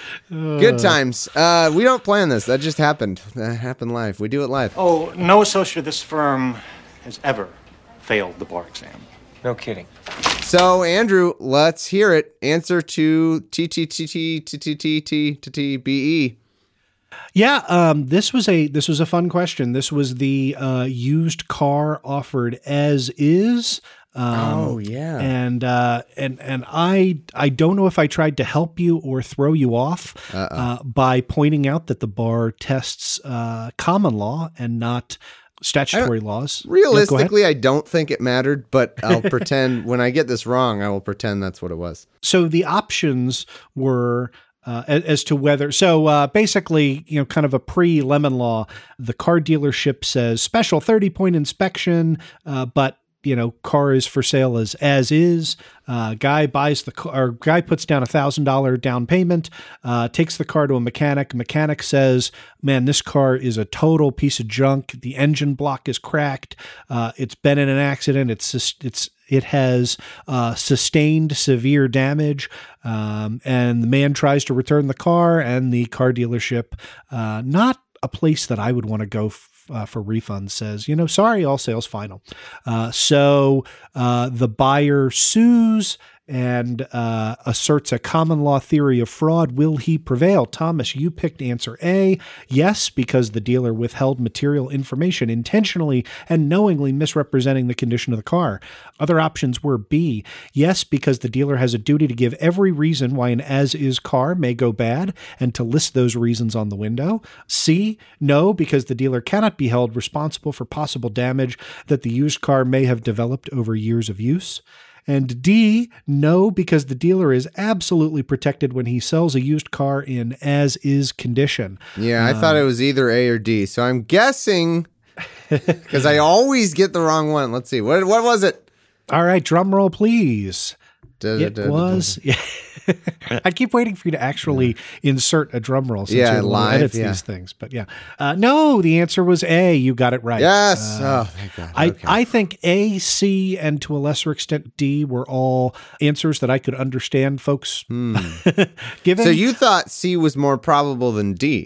J: Good times. Uh, we don't plan this. That just happened. That happened live. We do it live.
K: Oh, no associate of this firm has ever failed the bar exam.
A: No kidding.
J: So, Andrew, let's hear it. Answer to T T T T T T T T T T B E.
H: Yeah, um, this was a this was a fun question. This was the uh, used car offered as is. Um,
J: oh yeah,
H: and uh, and and I I don't know if I tried to help you or throw you off uh, by pointing out that the bar tests uh, common law and not statutory laws.
J: Realistically,
H: no,
J: I don't think it mattered, but I'll pretend when I get this wrong, I will pretend that's what it was.
H: So the options were. Uh, as, as to whether, so uh, basically, you know, kind of a pre-Lemon Law, the car dealership says special thirty point inspection, uh, but you know, car is for sale as as is. Uh, guy buys the car, or guy puts down a thousand dollar down payment, uh, takes the car to a mechanic. Mechanic says, "Man, this car is a total piece of junk. The engine block is cracked. Uh, it's been in an accident. It's just, it's it has uh, sustained severe damage." Um, and the man tries to return the car, and the car dealership, uh, not a place that I would want to go f- uh, for refunds, says, you know, sorry, all sales final. Uh, so uh, the buyer sues, and uh, asserts a common law theory of fraud. Will he prevail? Thomas, you picked answer A. Yes, because the dealer withheld material information intentionally and knowingly misrepresenting the condition of the car. Other options were B. Yes, because the dealer has a duty to give every reason why an as-is car may go bad and to list those reasons on the window. C. No, because the dealer cannot be held responsible for possible damage that the used car may have developed over years of use. And D, no, because the dealer is absolutely protected when he sells a used car in as-is condition.
J: Yeah, I um, thought it was either A or D. So I'm guessing, because I always get the wrong one. Let's see. What what was it?
H: All right, drum roll, please.
J: Da, da,
H: it
J: da,
H: was...
J: Da, da.
H: I keep waiting for you to actually yeah. insert a drum roll since
J: yeah,
H: you're
J: live,
H: edits
J: yeah.
H: these things. But yeah, uh, no, the answer was A. You got it right.
J: Yes.
H: Uh,
J: oh, thank God.
H: I,
J: okay.
H: I think A, C, and to a lesser extent D were all answers that I could understand, folks.
J: Hmm.
H: Given,
J: so you thought C was more probable than D?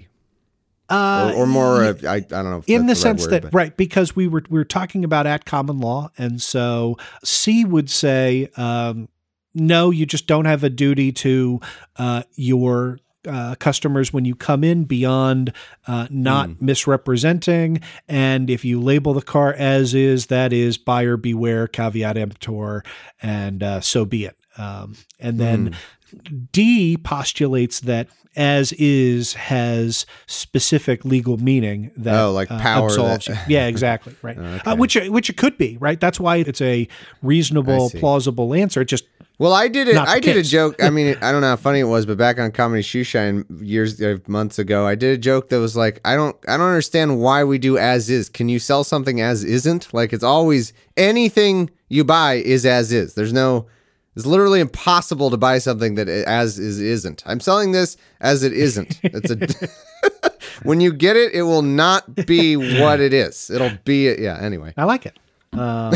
H: Uh,
J: or, or more, uh, I, I don't know. If
H: in the
J: that's the right
H: sense
J: word,
H: that,
J: but.
H: right, because we were we were talking about at common law. And so C would say, um, no, you just don't have a duty to uh, your uh, customers when you come in beyond uh, not mm. misrepresenting. And if you label the car as is, that is buyer beware, caveat emptor, and uh, so be it. Um, and then mm. D postulates that as is has specific legal meaning that
J: oh, like power
H: uh, absolves
J: that-
H: you. Yeah, exactly. Right.
J: Okay.
H: Uh, which which it could be, right? That's why it's a reasonable, plausible answer. It just
J: Well, I did it.
H: Not the
J: I did
H: case.
J: a joke. I mean, I don't know how funny it was, but back on Comedy Shoeshine years, uh, months ago, I did a joke that was like, I don't, I don't understand why we do as is. Can you sell something as isn't? Like, it's always anything you buy is as is. There's no. It's literally impossible to buy something that as is isn't. I'm selling this as it isn't. It's a. When you get it, it will not be what it is. It'll be yeah. Anyway,
H: I like it. Um,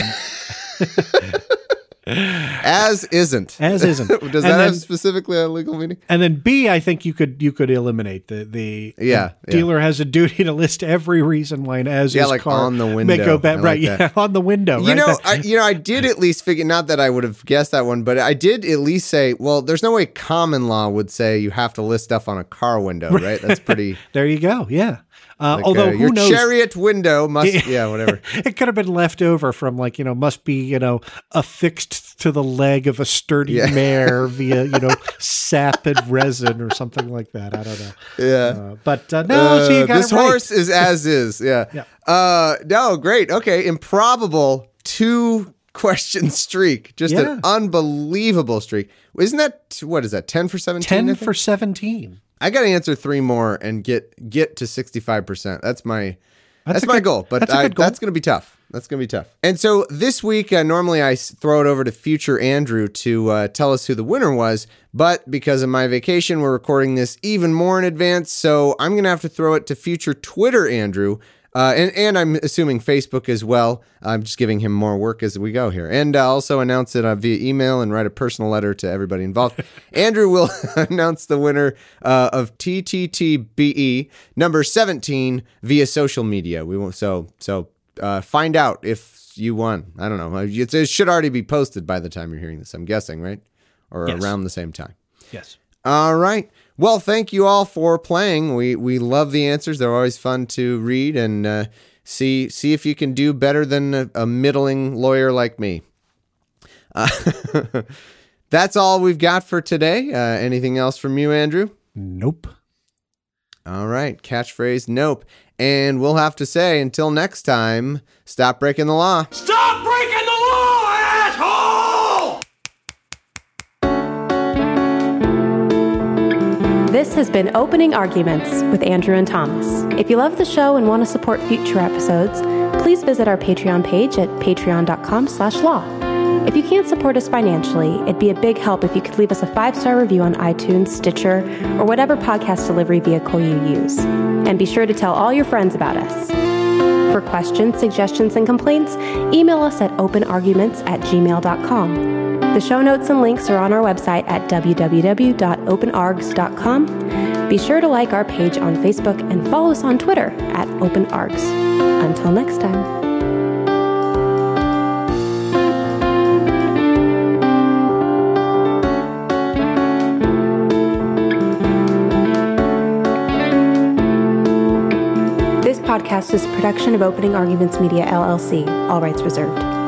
J: As isn't.
H: As isn't.
J: Does
H: And
J: that
H: then-
J: have specifically a legal meaning?
H: And then B, I think you could you could eliminate the the,
J: Yeah,
H: the
J: yeah.
H: dealer has a duty to list every reason why an as
J: Yeah,
H: is
J: like
H: car
J: on the
H: may
J: window.
H: go
J: I
H: bad.
J: like
H: Right,
J: that.
H: yeah, on the window.
J: You
H: right?
J: know,
H: That-
J: I, you know, I did at least figure. Not that I would have guessed that one, but I did at least say, well, there's no way common law would say you have to list stuff on a car window, right? That's pretty.
H: There you go. Yeah. Uh,
J: like,
H: although
J: uh,
H: who
J: your
H: knows?
J: chariot window must. Yeah, whatever.
H: It could have been left over from like, you know, must be, you know, affixed to the leg of a sturdy
J: Yeah.
H: mare via, you know, sap and resin or something like that. I don't know.
J: Yeah.
H: Uh, but uh, no, so you
J: Uh,
H: got
J: this
H: it right.
J: horse is as is. Yeah.
H: Yeah.
J: Uh, no, great. Okay, improbable two question streak. Just
H: Yeah.
J: an unbelievable streak. Isn't that what is that? Ten for seventeen. I
H: ten
J: think?
H: for seventeen.
J: I got to answer three more and get get to sixty-five percent. That's my that's,
H: That's a
J: my
H: good-
J: goal. But
H: that's a
J: I,
H: good goal.
J: that's going to be tough. That's going to be tough. And so this week, uh, normally I s- throw it over to future Andrew to uh, tell us who the winner was. But because of my vacation, we're recording this even more in advance. So I'm going to have to throw it to future Twitter Andrew. Uh, and, and I'm assuming Facebook as well. I'm just giving him more work as we go here. And uh, also announce it uh, via email and write a personal letter to everybody involved. Andrew will announce the winner uh, of T T T B E number seventeen via social media. We won't, so so uh, find out if you won. I don't know. It's, it should already be posted by the time you're hearing this, I'm guessing, right? Or
H: Yes.
J: around the same time.
H: Yes.
J: All right. Well, thank you all for playing. We we love the answers. They're always fun to read and uh, see see if you can do better than a, a middling lawyer like me. Uh, that's all we've got for today. Uh, anything else from you, Andrew?
H: Nope.
J: All right. Catchphrase, nope. And we'll have to say, until next time, stop breaking the law.
L: Stop breaking the law, asshole!
F: This has been Opening Arguments with Andrew and Thomas. If you love the show and want to support future episodes, please visit our Patreon page at patreon.com slash law. If you can't support us financially, it'd be a big help if you could leave us a five-star review on iTunes, Stitcher, or whatever podcast delivery vehicle you use. And be sure to tell all your friends about us. For questions, suggestions, and complaints, email us at openarguments at gmail dot com. The show notes and links are on our website at w w w dot open args dot com. Be sure to like our page on Facebook and follow us on Twitter at openargs. Until next time. podcast is a production of Opening Arguments Media, L L C. All rights reserved.